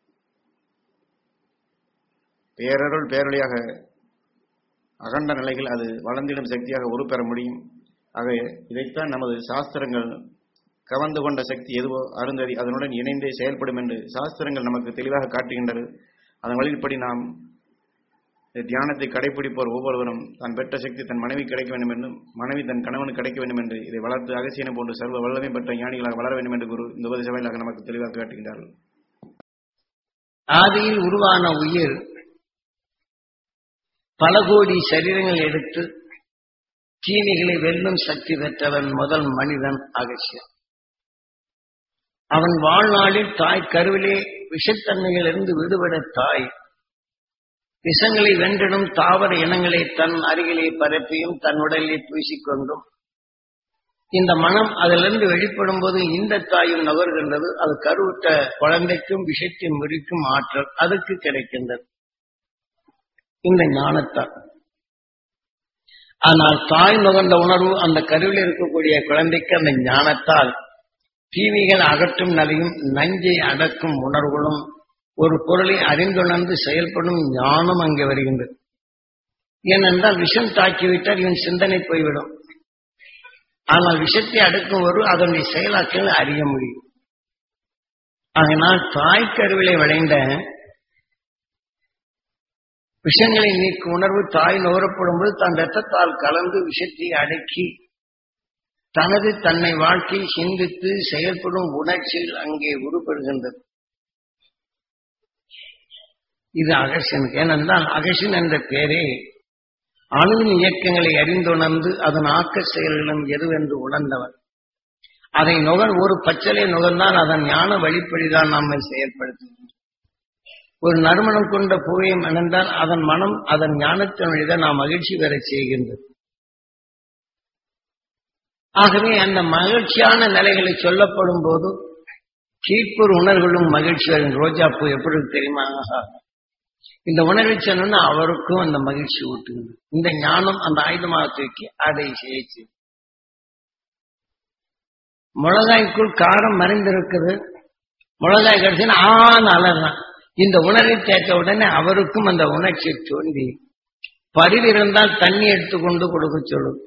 பேரருள் பேரொழியாக அகண்ட நிலைகள் அது வளர்ந்திடும் சக்தியாக உருப்பெற முடியும். ஆக இதைத்தான் நமது சாஸ்திரங்கள் கவர்ந்து கொண்ட சக்தி எதுவோ அருந்ததி அதனுடன் இணைந்தே செயல்படும் என்று சாஸ்திரங்கள் நமக்கு தெளிவாக காட்டுகின்றது. அதன் வழிப்படி நாம் தியானத்தை கடைபிடிப்போர் ஒவ்வொருவரும் தான் பெற்ற சக்தி தன் மனைவி கிடைக்க வேண்டும் என்றும் மனைவி தன் கணவனுக்கு கிடைக்க வேண்டும் என்று இதை வளர்த்து அகசியனை போன்று சர்வ வல்லமை பெற்ற ஞானிகளாக வளர வேண்டும் என்று குரு இந்த உபதேச வாயிலாக நமக்கு தெளிவாக காட்டுகின்றார்கள். ஆதியில் உருவான உயிர் பல கோடி சரீரங்கள் எடுத்து தீமைகளை வெல்லும் சக்தி பெற்றவன் முதல் மனிதன் அகசியன். அவன் வாழ்நாளில் தாய் கருவிலே விஷத்தன்மைகளிலிருந்து விடுபட தாய் விஷங்களை வென்றிடும் தாவர இனங்களை தன் அருகிலே பரப்பியும் தன் உடலிலே பூசிக்கொண்டும் இந்த மனம் அதிலிருந்து வெளிப்படும் போது இந்த தாயும் நகர்கின்றது. அது கருவுற்ற குழந்தைக்கும் விஷத்தை முறிக்கும் ஆற்றல் அதுக்கு கிடைக்கின்றது இந்த ஞானத்தால். ஆனால் தாய் நுகர்ந்த உணர்வு அந்த கருவில் இருக்கக்கூடிய குழந்தைக்கு அந்த ஞானத்தால் தீமைகள் அகற்றும் நிலையும் நஞ்சை அடக்கும் உணர்வுகளும் ஒரு பொருளை அறிந்துணர்ந்து செயல்படும் ஞானம் அங்கே வருகின்றது. ஏனென்றால் விஷம் தாக்கிவிட்டால் இவன் சிந்தனை போய்விடும். ஆனால் விஷத்தை அடக்கும் ஒரு அதனுடைய செயலாற்றல் அறிய முடியும். அதனால் தாய் கருவிலை விளைந்த விஷங்களை நீக்கும் உணர்வு தாய் நுகரப்படும் போது தன் இரத்தத்தால் கலந்து விஷத்தை அடக்கி தனது தன்னை வாழ்க்கை சிந்தித்து செயல்படும் உணர்ச்சியில் அங்கே உருப்படுகின்றது. இது அகசியனுக்கு. ஏனென்றால் அகசியன் என்ற பெயரே அணுவின் இயக்கங்களை அறிந்துணர்ந்து அதன் ஆக்க செயல்களும் எதுவென்று உணர்ந்தவன். அதை ஒரு பச்சலை நுகர்ந்தால் அதன் ஞான வழிப்படிதான் நம்மை செயல்படுத்துகின்றோம். ஒரு நறுமணம் கொண்ட பூவை மணந்தால் அதன் மனம் அதன் ஞானத்தின் வழிதான் நாம் மகிழ்ச்சி பெற செய்கின்றது. ஆகவே அந்த மகிழ்ச்சியான நிலைகளை சொல்லப்படும் போது கீழ்ப்பூர் உணர்வுகளும் மகிழ்ச்சி வரும். ரோஜா பூ எப்படி தெரியுமா? இந்த உணர்வை சொன்னா அவருக்கும் அந்த மகிழ்ச்சி ஊட்டுகிறது. இந்த ஞானம் அந்த ஆயுதமாக தூக்கி அதை செய்ய. மிளகாய்க்குள் காரம் மறைந்திருக்குது, மிளகாய் கடிச்சுன்னா அலறான். இந்த உணர்வை கேட்ட உடனே அவருக்கும் அந்த உணர்ச்சியை தோண்டி பரிவு இருந்தால் தண்ணி எடுத்துக்கொண்டு கொடுக்க சொல்லும்.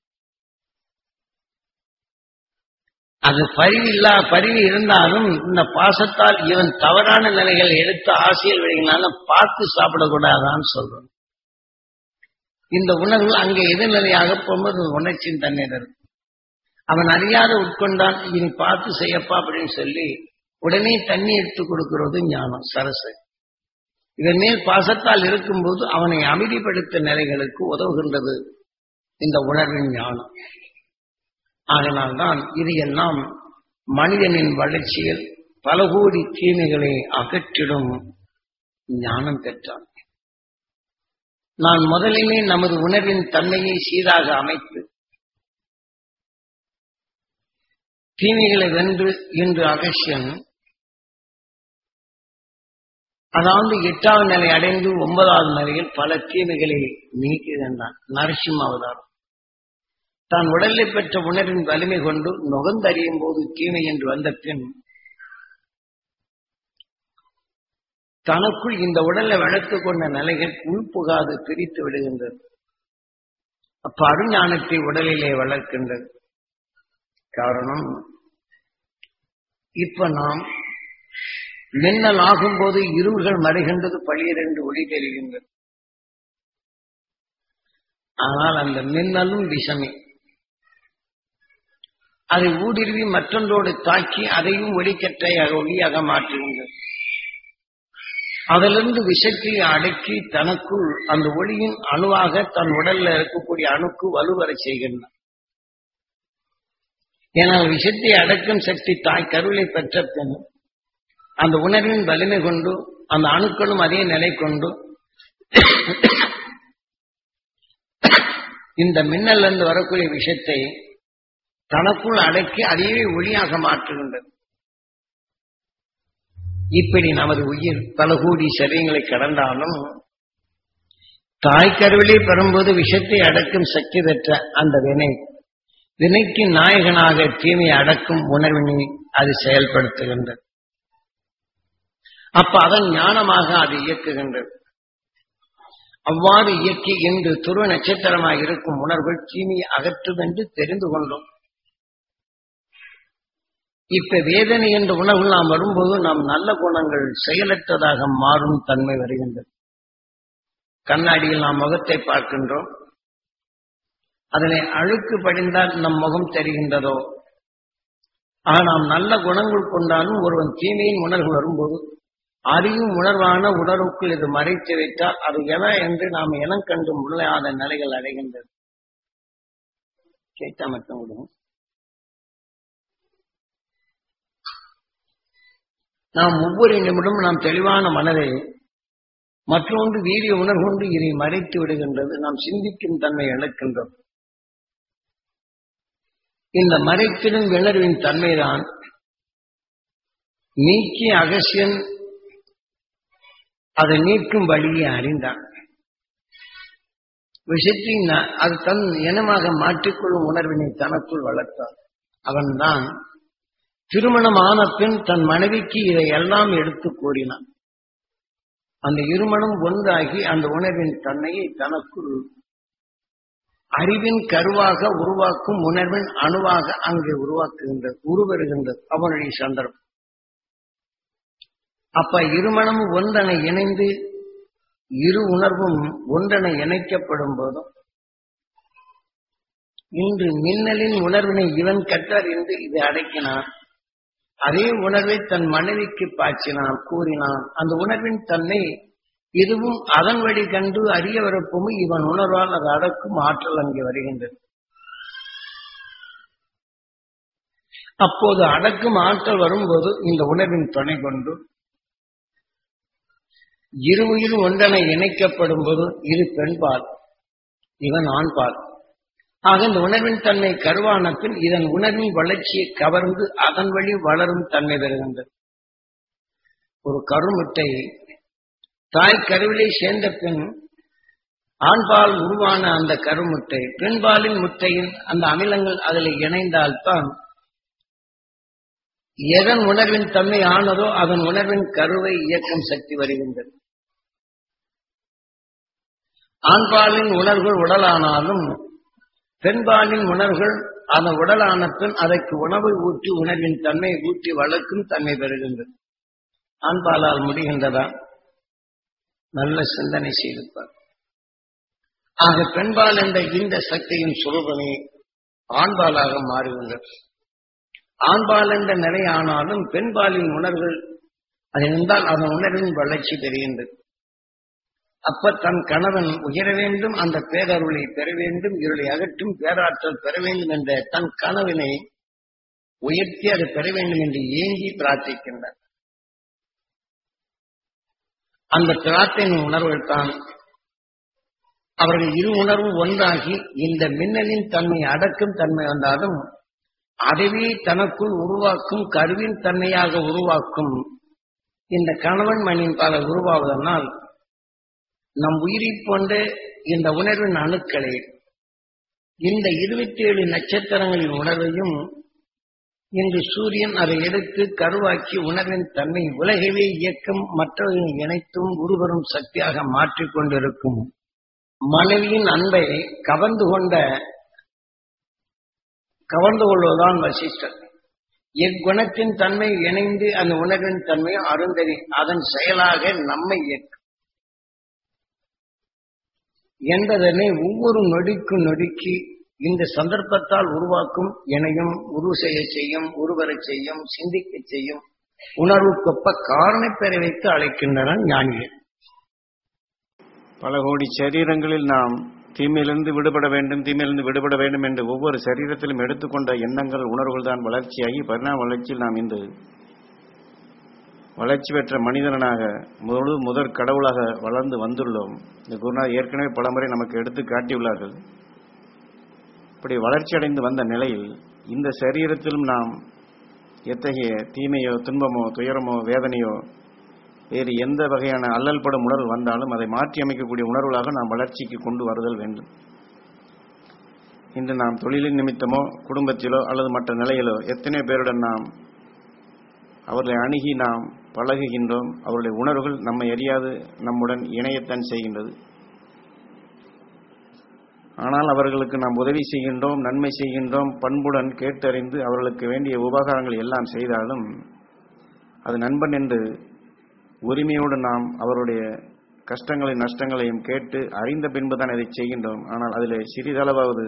அது பரிவு இருந்தாலும் இந்த பாசத்தால் இவன் தவறான நிலைகள் எடுத்து ஆசையில் விடுகிறாலும் பார்த்து சாப்பிடக்கூடாதான்னு சொல்றோம். இந்த உணர்வு அங்கே எதிர்நிலையாக போகும்போது உணர்ச்சியின் தண்ணீர் இருக்கும். அவன் அறியாத உட்கொண்டான், இனி பார்த்து செய்யப்பா அப்படின்னு சொல்லி உடனே தண்ணி எடுத்து கொடுக்கிறது ஞானம் சரசு. இதன் மேல் பாசத்தால் இருக்கும்போது அவனை அமைதிப்படுத்த நிலைகளுக்கு உதவுகின்றது இந்த உணர்வின் ஞானம். அதனால்தான் இது எல்லாம் மனிதனின் வளர்ச்சியில் பல கோடி தீமைகளை அகற்றிடும் ஞானம் பெற்றான். நான் முதலிலே நமது உணர்வின் தன்மையை சீராக அமைத்து தீமைகளை வென்று இன்று அகசியன் அதாவது 8வது நிலை அடைந்து 9வது நிலையில் பல தீமைகளை நீக்குகின்றான். நரசிம்ம அவதாரம் தான் உடலை பெற்ற உணர்வின் வலிமை கொண்டு நுகர்ந்தறியும் போது தீமை என்று வந்த பின் தனக்குள் இந்த உடலை வளர்த்துக் கொண்ட நிலைகள் உள்புகாது பிரித்து விடுகின்றது. அப்ப அருஞானத்தை உடலிலே வளர்க்கின்றது. காரணம், இப்ப நாம் மின்னல் ஆகும்போது இருள்கள் மறைகின்றது, பளிரென்று ஒளி தெரிகின்றது. ஆனால் அந்த மின்னலும் விஷமே. அதை ஊடுருவி மற்றொன்றோடு தாக்கி அதையும் ஒளிக்கற்றையாக ஒளியாக மாற்றுகின்றது. அதிலிருந்து விஷத்தை அடக்கி தனக்குள் அந்த ஒளியின் அணுவாக தன் உடல்ல இருக்கக்கூடிய அணுக்கு வலுவர செய்கின்றான். ஏனால் விஷத்தை அடக்கும் சக்தி தாய் கருளை பெற்ற பின் அந்த உணர்வின் வலிமை கொண்டு அந்த அணுக்களும் அதே நிலை கொண்டு இந்த மின்னலிருந்து வரக்கூடிய விஷத்தை தனக்குள் அடக்கி அதையே ஒளியாக மாற்றுகின்றது. இப்படி நமது உயிர் பல கோடி சரீரங்களை கடந்தாலும் தாய்க்கருவிலே பெறும்போது விஷத்தை அடக்கும் சக்தி பெற்ற அந்த வினைக்கு நாயகனாக தீமையை அடக்கும் உணர்வினை அது செயல்படுத்துகின்றது. அப்ப அதன் ஞானமாக அது இயக்குகின்றது. அவ்வாறு இயக்கி இன்று துருவ நட்சத்திரமாக இருக்கும் உணர்வுகள் தீமையை அகற்றும் என்று தெரிந்து கொண்டோம். இப்ப வேதனை என்ற உணர்வு நாம் வரும்போது நாம் நல்ல குணங்கள் செயலற்றதாக மாறும் தன்மை வருகின்றது. கண்ணாடியில் நாம் முகத்தை பார்க்கின்றோம். அதிலே அழுக்கு படிந்தால் நம் முகம் தெரிகின்றதோ. நாம் நல்ல குணங்கள் கொண்டாலும் ஒருவன் தீமையின் உணர்வு வரும்போது அறியும் உணர்வான உணர்வுக்குள் இது மறைத்து வைத்தால் அது என என்று நாம் இனம் கண்டு முடியாத நிலைகள் அடைகின்றது. கேட்டா மட்டும் விடுவோம். நாம் ஒவ்வொரு நிமிடமும் நாம் தெளிவான மனதை மற்றொன்று வீரிய உணர்வு கொண்டு இதை மறைத்து விடுகின்றது. நாம் சிந்திக்கும் தன்மை இழக்கின்றோம். இந்த மறைத்திடும் உணர்வின் தன்மைதான் நீக்கி அகசியன் அதை நீக்கும் வழியை அறிந்தான். விஷயத்தை அது தன் இனமாக மாற்றிக்கொள்ளும் உணர்வினை தனக்குள் வளர்த்தான். அவன்தான் திருமணம் ஆன பின் தன் மனைவிக்கு இதை எல்லாம் எடுத்து கூறினான். அந்த இருமணம் ஒன்றாகி அந்த உணர்வின் தன்மையை தனக்குள் அறிவின் கருவாக உருவாக்கும் உணர்வின் அணுவாக அங்கே உருவாக்குகின்றது, உருவருகின்றது அவனுடைய சந்தர்ப்பம். அப்ப இருமணம் ஒன்றனை இணைந்து இரு உணர்வும் ஒன்றனை இணைக்கப்படும் போதும் இன்று மின்னலின் உணர்வினை இவன் கற்றறிந்து இது அடக்கினான். அதே உணர்வை தன் மனைவிக்கு பாய்ச்சினான், கூறினான். அந்த உணர்வின் தன்னை இதுவும் அதன் வழி கண்டு அறிய வரப்பும் இவன் உணர்வால் அது அடக்கும் ஆற்றல் அங்கே வருகின்றது. அப்போது அடக்கும் ஆற்றல் வரும்போது இந்த உணர்வின் துணை கொண்டு இரு உயிர் ஒன்றனை இணைக்கப்படும் போது இது பெண்பால், இவன் ஆண்பால். ஆக இந்த உணர்வின் தன்மை கருவான பின் இதன் உணர்வின் வளர்ச்சியை கவர்ந்து அதன் வழி வளரும் தன்மை பெறுகின்றது. ஒரு கருமுட்டை தாய் கருவிலை சேர்ந்த பின் ஆண்பால் உருவான அந்த கருமுட்டை பெண்பாலின் முட்டையின் அந்த அமிலங்கள் அதில் இணைந்தால்தான் எதன் உணர்வின் தன்மை ஆனதோ அதன் உணர்வின் கருவை இயக்கும் சக்தி வருகின்றது. ஆண்பாலின் உணர்வுகள் உடலானாலும் பெண்பாலின் உணர்வுகள் அதன் உடலான பின் அதற்கு உணவை ஊற்றி உணர்வின் தன்மையை ஊற்றி வளர்க்கும் தன்மை பெறுகின்றது. ஆண்பாலால் முடிகின்றதா? நல்ல சிந்தனை செய்திருப்பார். ஆக பெண்பால் என்ற இந்த சக்தியின் சுரூபமே ஆண்பாலாக மாறுகின்றது. ஆண்பால் என்ற நிலை ஆனாலும் பெண்பாலின் உணர்வுகள் அது இருந்தால் அதன் உணர்வின் வளர்ச்சி பெறுகின்றது. அப்ப தன் கணவன் உயர வேண்டும், அந்த பேரருளை பெற வேண்டும், இருளை அகற்றும் பேராற்றல் பெற வேண்டும் என்ற தன் கணவனை உயர்த்தி அதை பெற வேண்டும் என்று ஏங்கி பிரார்த்திக்கின்றார். அந்த பிரார்த்தனை உணர்வுகள் தான் அவர்கள் இரு உணர்வு ஒன்றாகி இந்த மின்னலின் தன்மை அடக்கும் தன்மை வந்தாலும் அதுவே தனக்குள் உருவாக்கும் கருவின் தன்மையாக உருவாக்கும் இந்த கணவன் மணியின் பல உருவாவதனால் நம் உயிரை போன்ற இந்த உணர்வின் அணுக்களை இந்த 27 நட்சத்திரங்களின் உணர்வையும் இன்று சூரியன் அதை எடுத்து கருவாக்கி உணர்வின் தன்மை உலகவே இயக்கம் மற்றவர்களை இணைத்தும் உருவரும் சக்தியாக மாற்றிக் கொண்டிருக்கும் மனைவியின் அன்பை கவர்ந்து கொள்வதுதான் வசிஷ்டர். எக்குணத்தின் தன்மை இணைந்து அந்த உணர்வின் தன்மை அருந்ததி அதன் செயலாக நம்மை இயக்கும் என்பதனை ஒவ்வொரு நொடிக்கும் நொடிக்கு இந்த சந்தர்ப்பத்தால் உருவாக்கும் இணையும் உருவு செய்யும் உருவரச் செய்யும் சிந்திக்க செய்யும் உணர்வுக்கொப்ப காரண பெற வைத்து அழைக்கின்றனர் ஞானிகள். பல கோடி சரீரங்களில் நாம் தீமையிலிருந்து விடுபட வேண்டும் என்று ஒவ்வொரு சரீரத்திலும் எடுத்துக்கொண்ட எண்ணங்கள் உணர்வுகள் தான் வளர்ச்சியாகி பரிணாம வளர்ச்சியில் நாம் இந்த வளர்ச்சி பெற்ற மனிதனாக முதற் கடவுளாக வளர்ந்து வந்துள்ளோம். இந்த குருநாதர் ஏற்கனவே பலமுறை நமக்கு எடுத்து காட்டியுள்ளார்கள். இப்படி வளர்ச்சி அடைந்து வந்த நிலையில் இந்த சரீரத்திலும் நாம் எத்தகைய தீமையோ துன்பமோ துயரமோ வேதனையோ வேறு எந்த வகையான அல்லல்படும் உணர்வு வந்தாலும் அதை மாற்றி அமைக்கக்கூடிய உணர்வுகளாக நாம் வளர்ச்சிக்கு கொண்டு வருதல் வேண்டும். இன்று நாம் தொழிலின் நிமித்தமோ குடும்பத்திலோ அல்லது மற்ற நிலையிலோ எத்தனை பேருடன் நாம் அவர்களை அணுகி நாம் பழகுகின்றோம். அவருடைய உணர்வுகள் நம்மை அறியாது நம்முடன் இணையத்தான் செய்கின்றது. ஆனால் அவர்களுக்கு நாம் உதவி செய்கின்றோம், நன்மை செய்கின்றோம், பண்புடன் கேட்டறிந்து அவர்களுக்கு வேண்டிய உபகாரங்கள் எல்லாம் செய்தாலும் அது நண்பன் என்று உரிமையோடு நாம் அவருடைய கஷ்டங்களையும் நஷ்டங்களையும் கேட்டு அறிந்த பின்புதான் இதை செய்கின்றோம். ஆனால் அதில் சிறிதளவாவது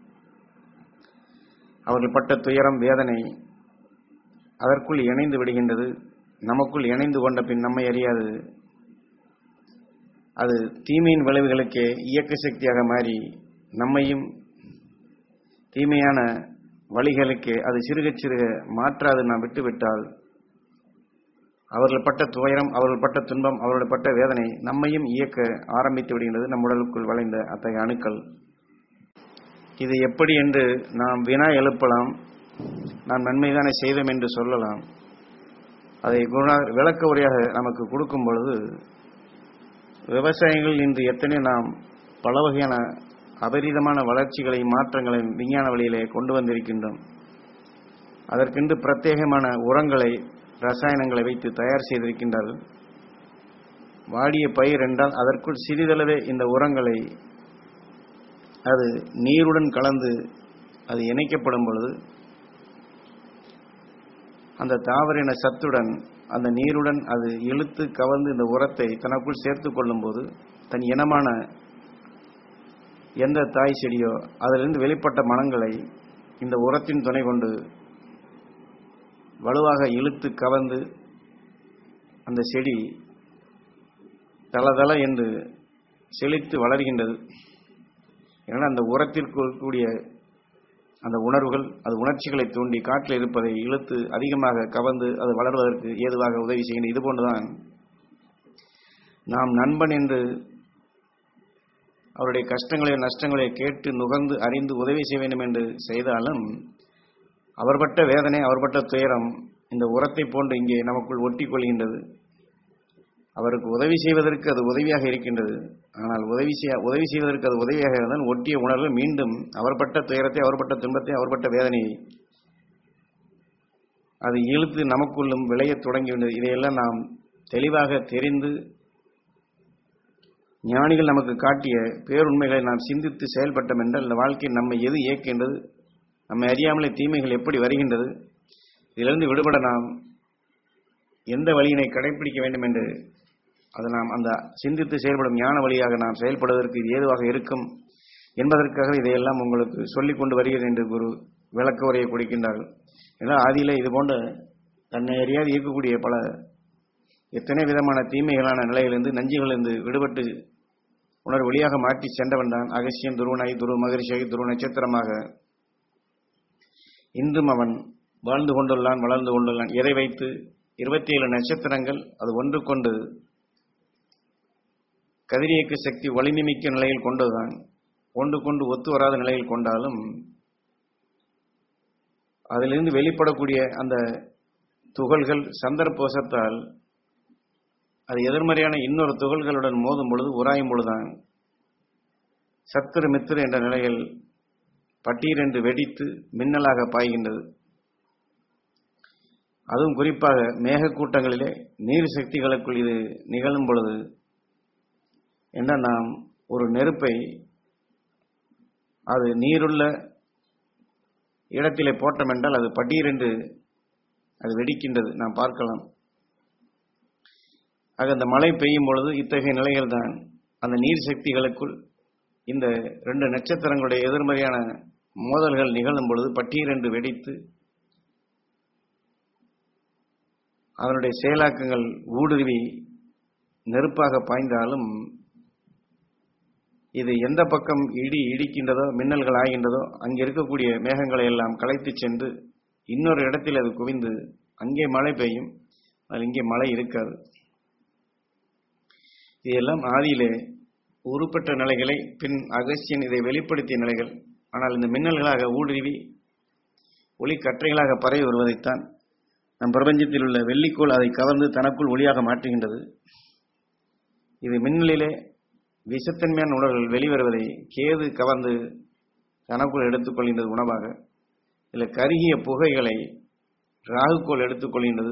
அவர்கள் பட்ட துயரம் வேதனை அதற்குள் இணைந்து விடுகின்றது. நமக்குள் இணைந்து கொண்ட பின் நம்மை அறியாது அது தீமையின் விளைவுகளுக்கே இயக்க சக்தியாக மாறி நம்மையும் தீமையான வழிகளுக்கே அது சிறுக சிறுக மாற்றாது நாம் விட்டுவிட்டால் அவர்கள் பட்ட துயரம், அவர்கள் பட்ட துன்பம், அவர்கள் பட்ட வேதனை நம்மையும் இயக்க ஆரம்பித்து விடுகின்றது. நம் உடலுக்குள் வளைந்த அத்தகைய அணுக்கள். இது எப்படி என்று நாம் வினா எழுப்பலாம். நாம் நன்மைதானே செய்தோம் என்று சொல்லலாம். அதை குருநாதர் விளக்க உரையாக நமக்கு கொடுக்கும் பொழுது விவசாயிகள் இன்று எத்தனை நாம் பல வகையான அபரிதமான வளர்ச்சிகளை மாற்றங்களை விஞ்ஞான வழியிலே கொண்டு வந்திருக்கின்றோம். அதற்கென்று பிரத்யேகமான உரங்களை ரசாயனங்களை வைத்து தயார் செய்திருக்கின்றார்கள். வாடிய பயிர் என்றால் அதற்குள் சிறிதளவே இந்த உரங்களை அது நீருடன் கலந்து அது இணைக்கப்படும் பொழுது அந்த தாவரின சத்துடன் அந்த நீருடன் அது இழுத்து கவர்ந்து இந்த உரத்தை தனக்குள் சேர்த்து கொள்ளும் போது தன் இனமான எந்த தாய் செடியோ அதிலிருந்து வெளிப்பட்ட மணங்களை இந்த உரத்தின் துணை கொண்டு வலுவாக இழுத்து கவர்ந்து அந்த செடி தளதள என்று செழித்து வளர்கின்றது. ஏன்னா அந்த உரத்திற்கு கூடிய அந்த உணர்வுகள் அது உணர்ச்சிகளை தூண்டி காற்றில் இருப்பதை இழுத்து அதிகமாக கவர்ந்து அது வளர்வதற்கு ஏதுவாக உதவி செய்கின்ற. இது போன்றுதான் நாம் நண்பன் என்று அவருடைய கஷ்டங்களையோ நஷ்டங்களையோ கேட்டு நுகர்ந்து அறிந்து உதவி செய்ய வேண்டும் என்று செய்தாலும் அவர்பட்ட வேதனை அவர்பட்ட துயரம் இந்த உரத்தை போன்று இங்கே நமக்குள் ஒட்டி கொள்கின்றது. அவருக்கு உதவி செய்வதற்கு அது உதவியாக இருக்கின்றது. ஆனால் உதவி செய்வதற்கு அது உதவியாக இருந்தால் ஒட்டிய உணர்வு மீண்டும் அவர்பட்ட துயரத்தை அவர்பட்ட துன்பத்தை அவர்பட்ட வேதனையை அது இழுத்து நமக்குள்ளும் விளைய தொடங்கிவிட்டது. இதையெல்லாம் நாம் தெளிவாக தெரிந்து ஞானிகள் நமக்கு காட்டிய பேருண்மைகளை நாம் சிந்தித்து செயல்பட்டோம் என்றால் இந்த வாழ்க்கை நம்மை எது இயக்கின்றது, நம்மை அறியாமலே தீமைகள் எப்படி வருகின்றது, இதிலிருந்து விடுபட நாம் எந்த வழியினை கடைபிடிக்க வேண்டும் என்று அதை நாம் அந்த சிந்தித்து செயல்படும் ஞான வழியாக நாம் செயல்படுவதற்கு இது ஏதுவாக இருக்கும் என்பதற்காக இதையெல்லாம் உங்களுக்கு சொல்லிக் கொண்டு வருகிறேன் என்று குரு விளக்க உரையை கொடுக்கின்றார்கள். ஏன்னா ஆதியிலே இது போன்ற தன்னை அறியாது இருக்கக்கூடிய பல எத்தனை விதமான தீமைகளான நிலையிலிருந்து நஞ்சுகளிலிருந்து விடுபட்டு உணர்வு வழியாக மாற்றி சென்றவன் தான் அகஸ்தியன். துருவனாய் துருவ மகரிஷியாகி துருவ நட்சத்திரமாக இன்றும் அவன் வாழ்ந்து கொண்டுள்ளான், வளர்ந்து கொண்டுள்ளான். எதை வைத்து? 27 நட்சத்திரங்கள் அது ஒன்றுக்கொண்டு கதிரியக்க சக்தி வலிமைமிக்க நிலையில் கொண்டுதான், ஒன்றுக்கொண்டு ஒத்து வராத நிலையில் கொண்டாலும் அதிலிருந்து வெளிப்படக்கூடிய அந்த துகள்கள் சந்தர்ப்பவசத்தால் அது எதிர்மறையான இன்னொரு துகள்களுடன் மோதும் பொழுது, உராயும் பொழுதுதான் சத்துரு மித்திரு என்ற நிலையில் பட்டீரென்று வெடித்து மின்னலாக பாய்கின்றது. அதுவும் குறிப்பாக மேகக்கூட்டங்களிலே நீர் சக்திகளுக்குள் இது நிகழும் பொழுது என்ன, நாம் ஒரு நெருப்பை அது நீருள்ள இடத்திலே போட்டோம் என்றால் அது பட்டீரென்று அது வெடிக்கின்றது, நாம் பார்க்கலாம். ஆக அந்த மழை பெய்யும் பொழுது இத்தகைய நிலைகள் தான் அந்த நீர் சக்திகளுக்குள் இந்த 2 நட்சத்திரங்களுடைய எதிர்மறையான மோதல்கள் நிகழும் பொழுது பட்டீரென்று வெடித்து அதனுடைய செயலாக்கங்கள் ஊடுருவி நெருப்பாக பாய்ந்தாலும் இது எந்த பக்கம் இடிக்கின்றதோ, மின்னல்கள் ஆகின்றதோ, அங்கே இருக்கக்கூடிய மேகங்களை எல்லாம் கலைத்து சென்று இன்னொரு இடத்தில் அது குவிந்து அங்கே மழை பெய்யும், அது இங்கே மழை இருக்காது. இதெல்லாம் ஆதியிலே உருப்பட்ட நிலைகளை பின் அகஸ்தியன் இதை வெளிப்படுத்திய நிலைகள். ஆனால் இந்த மின்னல்களாக ஊடுருவி ஒளி கற்றைகளாக பரவி வருவதைத்தான் நம் பிரபஞ்சத்தில் உள்ள வெள்ளிக்கோள் அதை கவர்ந்து தனக்குள் ஒளியாக மாற்றுகின்றது. இது மின்னலிலே விஷத்தன்மையான உணர்வுகள் வெளிவருவதை கேது கவர்ந்து தனக்குள் எடுத்துக்கொள்கின்றது உணவாக. இதில் கருகிய புகைகளை ராகுக்கோள் எடுத்துக்கொள்கின்றது.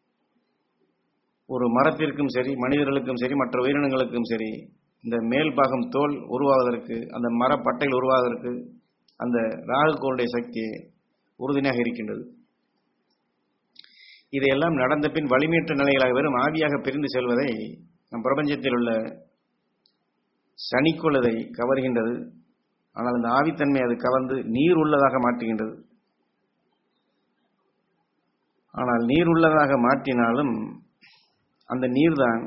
ஒரு மரத்திற்கும் சரி, மனிதர்களுக்கும் சரி, மற்ற உயிரினங்களுக்கும் சரி, இந்த மேல் பாகம் தோல் உருவாவதற்கு, அந்த மரப்பட்டைகள் உருவாவதற்கு அந்த ராகுக்கோளுடைய சக்தி உறுதுணையாக இருக்கின்றது. இதையெல்லாம் நடந்த பின் வலிமையற்ற நிலைகளாக வெறும் ஆவியாக பிரிந்து செல்வதை நம் பிரபஞ்சத்தில் உள்ள சனிக்கோள் அதை கவர்கின்றது. ஆனால் அந்த ஆவித்தன்மை அது கவர்ந்து நீர் உள்ளதாக மாற்றுகின்றது. ஆனால் நீர் உள்ளதாக மாற்றினாலும் அந்த நீர்தான்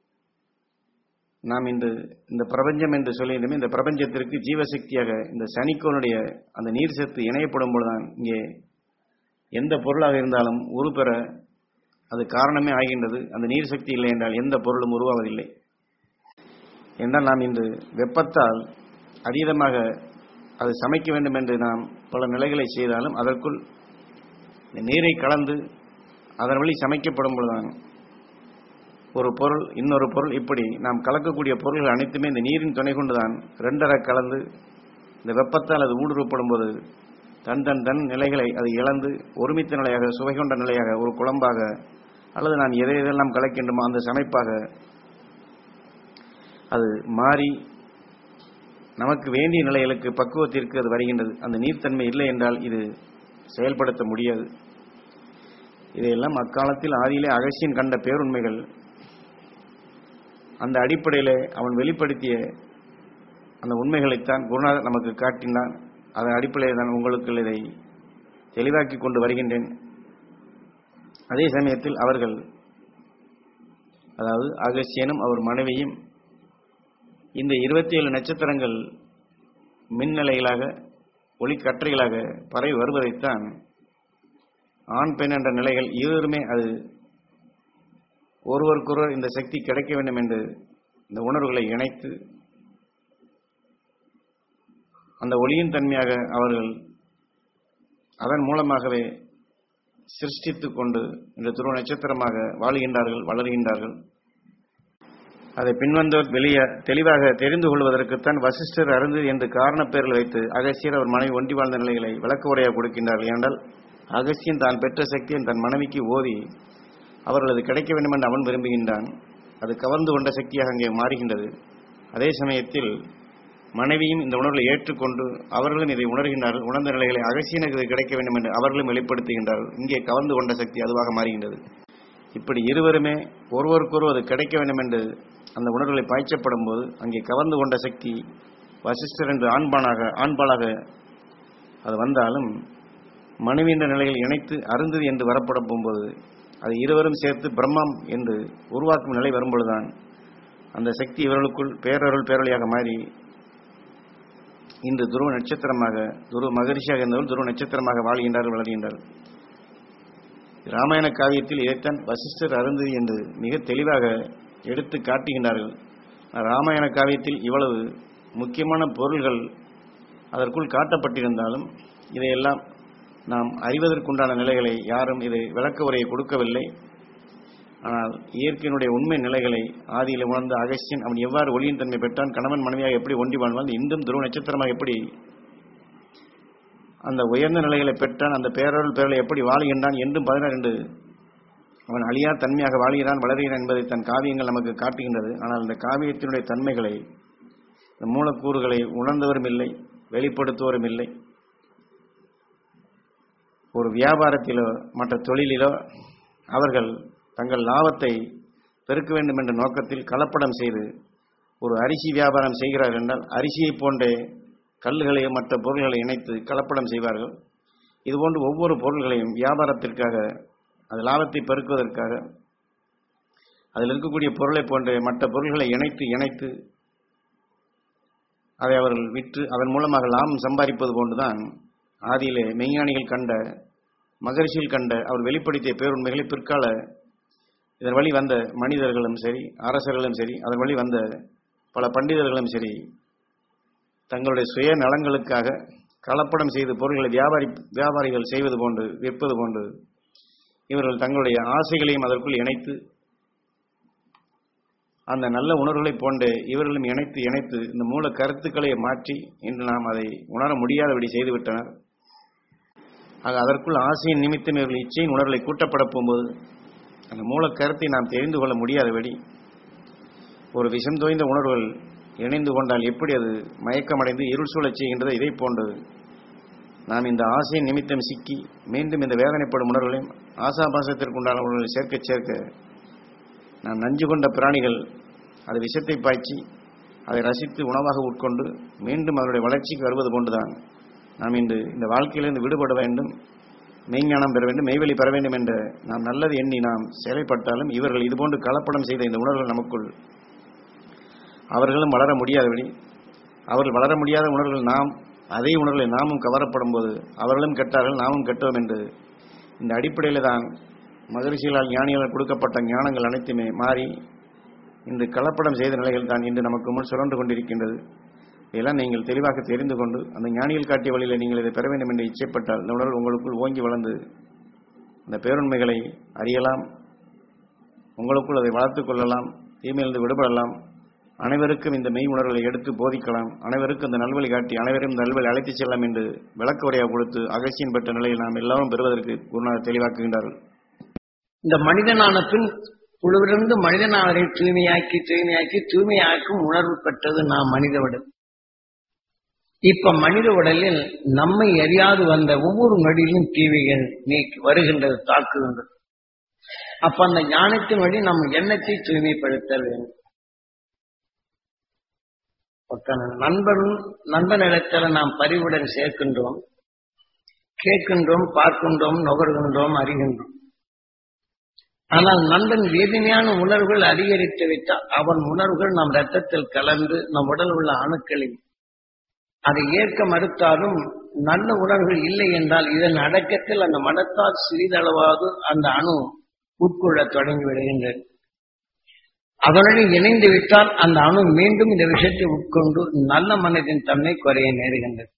நாம் இன்று இந்த பிரபஞ்சம் என்று சொல்லியிருந்தோமே, இந்த பிரபஞ்சத்திற்கு ஜீவசக்தியாக இந்த சனிக்கோளுடைய அந்த நீர் சத்து இணையப்படும் பொழுதுதான் இங்கே எந்த பொருளாக இருந்தாலும் உருப்பெற அது காரணமே ஆகின்றது. அந்த நீர் சக்தி இல்லை என்றால் எந்த பொருளும் உருவாவதில்லை. என்றால் நாம் இன்று வெப்பத்தால் அதீதமாக அது சமைக்க வேண்டும் என்று நாம் பல நிலைகளை செய்தாலும் அதற்குள் நீரை கலந்து அதன் வழி சமைக்கப்படும் பொழுதுதான் ஒரு பொருள் இன்னொரு பொருள், இப்படி நாம் கலக்கக்கூடிய பொருள்கள் அனைத்துமே இந்த நீரின் துணை கொண்டுதான் ரெண்டரை கலந்து இந்த வெப்பத்தால் அது ஊடுருவப்படும் போது தன் நிலைகளை அது இழந்து ஒருமித்த நிலையாக, சுவை கொண்ட நிலையாக, ஒரு குழம்பாக, அல்லது நாம் எதையெல்லாம் கலக்கின்றோமோ அந்த சமைப்பாக அது மாறி நமக்கு வேண்டிய நிலைகளுக்கு பக்குவத்திற்கு அது வருகின்றது. அந்த நீர்த்தன்மை இல்லை என்றால் இது செயல்படுத்த முடியாது. இதையெல்லாம் அக்காலத்தில் ஆதியிலே அகஸ்தியன் கண்ட பேருண்மைகள். அந்த அடிப்படையிலே அவன் வெளிப்படுத்திய அந்த உண்மைகளைத்தான் குருநாதர் நமக்கு காட்டினான். அதன் அடிப்படையில் நான் உங்களுக்கு இதை தெளிவாக்கி கொண்டு வருகின்றேன். அதே சமயத்தில் அவர்கள், அதாவது அகஸ்தியனும் அவர் மனைவியும் இந்த 27 நட்சத்திரங்கள் மின்னலைகளாக ஒளிக்கற்றைகளாக பரவி வருவதைத்தான் ஆண் பெண் என்ற நிலைகள் இருவருமே அது ஒருவருக்கொருவர் இந்த சக்தி கிடைக்க வேண்டும் என்று இந்த உணர்வுகளை இணைத்து அந்த ஒளியின் தன்மையாக அவர்கள் அதன் மூலமாகவே சிருஷ்டித்துக் கொண்டு இந்த துருவ நட்சத்திரமாக வாழ்கின்றார்கள், வளர்கின்றார்கள். அதை பின்வந்தவர் வெளியே தெளிவாக தெரிந்து கொள்வதற்குத்தான் வசிஷ்டர் அருந்ததி என்று காரணப்பேர்கள் வைத்து அகஸ்தியர் அவர் மனைவி ஒன்றி வாழ்ந்த நிலைகளை விளக்க உரையாக கொடுக்கின்றார்கள். ஏனென்றால் அகஸ்தியன் தான் பெற்ற சக்தியை தன் மனைவிக்கு ஓதி அவர்கள் அது கிடைக்க வேண்டும் என்று அவன் விரும்புகின்றான். அது கவர்ந்து கொண்ட சக்தியாக அங்கே மாறுகின்றது. அதே சமயத்தில் மனைவியும் இந்த உணர்வுகளை ஏற்றுக்கொண்டு அவர்களும் இதை உணர்கின்றார்கள். உணர்ந்த நிலைகளை அகஸ்தியனுக்கு இது கிடைக்க வேண்டும் என்று அவர்களும் வெளிப்படுத்துகின்றார்கள். இங்கே கவர்ந்து கொண்ட சக்தி அதுவாக மாறுகின்றது. இப்படி இருவருமே ஒருவருக்கொருவர் அது கிடைக்க வேண்டும் என்று அந்த உணர்வுகளை பாய்ச்சப்படும் போது அங்கே கவர்ந்து கொண்ட சக்தி வசிஷ்டர் என்று ஆண்பாளாக அது வந்தாலும் மனைவி என்ற நிலையில் இணைத்து அருந்ததி என்று வரப்பட போகும்போது அது இருவரும் சேர்த்து பிரம்மம் என்று உருவாக்கும் நிலை வரும்பொழுதுதான் அந்த சக்தி இவர்களுக்குள் பேரருள் பேரொழியாக மாறி இன்று துருவ நட்சத்திரமாக, துருவ மகரிஷியாக இருந்தவர்கள் துருவ நட்சத்திரமாக வாழ்கின்றார்கள், வளர்கின்றார்கள். ராமாயண காவியத்தில் இதைத்தான் வசிஷ்டர் அருந்ததி என்று மிக தெளிவாக எடுத்து காட்டுகின்றார்கள். ராமாயண காவியத்தில் இவ்வளவு முக்கியமான பொருள்கள் அதற்குள் காட்டப்பட்டிருந்தாலும் இதையெல்லாம் நாம் அறிவதற்குண்டான நிலைகளை யாரும் இதை விளக்க உரையை கொடுக்கவில்லை. ஆனால் இயற்கையினுடைய உண்மை நிலைகளை ஆதியில் உணர்ந்த அகஸ்தியன் அவன் எவ்வாறு ஒளியின் தன்மை பெற்றான், கணவன் மனைவியாக எப்படி ஒன்றி வாழ்வான், இன்றும் துருவ நட்சத்திரமாக எப்படி அந்த உயர்ந்த நிலைகளை பெற்றான், அந்த பேரருள் பேரலை எப்படி வாழுகின்றான் என்றும் 16 அவன் அழியா தன்மையாக வாழ்கிறான், வளர்கிறான் என்பதை தன் காவியங்கள் நமக்கு காட்டுகின்றது. ஆனால் அந்த காவியத்தினுடைய தன்மைகளை, இந்த மூலக்கூறுகளை உணர்ந்தவரும் இல்லை, வெளிப்படுத்துவரும் இல்லை. ஒரு வியாபாரத்திலோ மற்ற தொழிலிலோ அவர்கள் தங்கள் லாபத்தை பெருக்க வேண்டும் என்ற நோக்கத்தில் கலப்படம் செய்து ஒரு அரிசி வியாபாரம் செய்கிறார்கள் என்றால் அரிசியை போன்றே கல்லுகளையும் மற்ற பொருள்களை இணைத்து கலப்படம் செய்வார்கள். இதுபோன்று ஒவ்வொரு பொருள்களையும் வியாபாரத்திற்காக, அது லாபத்தை பெருக்குவதற்காக அதில் இருக்கக்கூடிய பொருளை போன்ற மற்ற பொருள்களை இணைத்து அதை அவர்கள் விற்று அதன் மூலமாக லாபம் சம்பாதிப்பது போன்றுதான் ஆதியிலே மெய்ஞானிகள் கண்ட, மகரிஷியில் கண்ட, அவர் வெளிப்படுத்திய பேருண்மைகளை பிற்கால இதன் வழி வந்த மனிதர்களும் சரி, அரசர்களும் சரி, அதன் வழி வந்த பல பண்டிதர்களும் சரி, தங்களுடைய சுய நலங்களுக்காக கலப்படம் செய்து பொருள்களை வியாபாரிகள் செய்வது போன்று, விற்பது போன்று இவர்கள் தங்களுடைய ஆசைகளையும் அதற்குள் இணைத்து அந்த நல்ல உணர்வுகளை போன்று இவர்களும் இணைத்து இந்த மூல கருத்துக்களை மாற்றி இன்று நாம் அதை உணர முடியாதபடி செய்துவிட்டனர். ஆக அதற்குள் ஆசையின் நிமித்தம் இவர்கள் இச்சையின் உணர்வுகளை கூட்டப்பட போகும்போது அந்த மூல கருத்தை நாம் தெரிந்து கொள்ள முடியாதபடி ஒரு விஷம் தோய்ந்த உணர்வுகள் இணைந்து கொண்டால் எப்படி அது மயக்கமடைந்து இருள் சூழச் செய்கின்றது, இதை போன்றது நாம் இந்த ஆசையின் நிமித்தம் சிக்கி மீண்டும் இந்த வேதனைப்படும் உணர்வுகளையும் ஆசாபாசத்திற்குண்டான உணர்வுகளை சேர்க்க நாம் நஞ்சு கொண்ட பிராணிகள் அது விஷத்தை பாய்ச்சி அதை ரசித்து உணவாக உட்கொண்டு மீண்டும் அதனுடைய வளர்ச்சிக்கு வருவது போன்றுதான் நாம் இன்று இந்த வாழ்க்கையிலிருந்து விடுபட வேண்டும், மெய்ஞானம் பெற வேண்டும், மெய்வெளி பெற வேண்டும் என்ற நாம் நல்லது எண்ணி நாம் செயல்பட்டாலும் இவர்கள் இதுபோன்று கலப்படம் செய்த இந்த உணர்வுகள் நமக்குள் அவர்களும் வளர முடியாதபடி, அவர்கள் வளர முடியாத உணர்வுகள் நாம் அதே உணர்வுகளை நாமும் கவரப்படும் போது அவர்களும் கெட்டார்கள், நாமும் கெட்டோம் என்று இந்த அடிப்படையில் தான் மகரிஷிகளால் ஞானிகளால் கொடுக்கப்பட்ட ஞானங்கள் அனைத்துமே மாறி இன்று கலப்படம் செய்த நிலைகள் தான் இன்று நமக்கு முன் சுரண்டு கொண்டிருக்கின்றது. இதெல்லாம் நீங்கள் தெளிவாக தெரிந்து கொண்டு அந்த ஞானிகள் காட்டிய வழியில் நீங்கள் இதை பெற வேண்டும் என்று இச்சைப்பட்டால் இந்த உணர்வு உங்களுக்குள் ஓங்கி வளர்ந்து இந்த பேருண்மைகளை அறியலாம், உங்களுக்குள் அதை வளர்த்துக் கொள்ளலாம், தீமையிலிருந்து விடுபடலாம், அனைவருக்கும் இந்த மெய் உணர்வுகளை எடுத்து போதிக்கலாம், அனைவருக்கும் இந்த நல்வழி காட்டி அனைவரும் இந்த நல்வழி அழைத்துச் செல்லலாம் என்று விளக்க உரையாக கொடுத்து அகசியம் பெற்ற நிலையில் நாம் எல்லாரும் பெறுவதற்கு குருநாதர் தெளிவாக்குகின்றார்கள். இந்த மனிதனான பின் புழுவிலிருந்து மனிதனாவரை தூய்மையாக்கி தூய்மையாக்கும் உணர்வு பெற்றது நாம் மனித உடல். இப்ப மனித உடலில் நம்மை அறியாது வந்த ஒவ்வொரு நொடியிலும் தீமைகள் வருகின்றது, தாக்குகின்றது. அப்ப அந்த ஞானத்தின் வழி நம் எண்ணத்தை தூய்மைப்படுத்த வேண்டும். நண்பனிடத்தில் நாம் பரிவுடன் சேர்க்கின்றோம், கேட்கின்றோம், பார்க்கின்றோம், நுகர்கின்றோம், அறிகின்றோம். ஆனால் நண்பன் வேதனையான உணர்வுகள் அதிகரித்து விட்டால் அவன் உணர்வுகள் நம் ரத்தத்தில் கலந்து நம் உடல் உள்ள அணுக்களில் அதை ஏற்க மறுத்தாலும் நல்ல உணர்வுகள் இல்லை என்றால் இதன் அடக்கத்தில் அந்த மனத்தால் சிறிதளவாவது அந்த அணு உட்கொள்ள தொடங்கி விடுகின்றது. அதனுடன் இணைந்து விட்டால் அந்த அணு மீண்டும் இந்த விஷயத்தை உட்கொண்டு நல்ல மனதின் தன்மை குறைய நேருகின்றது.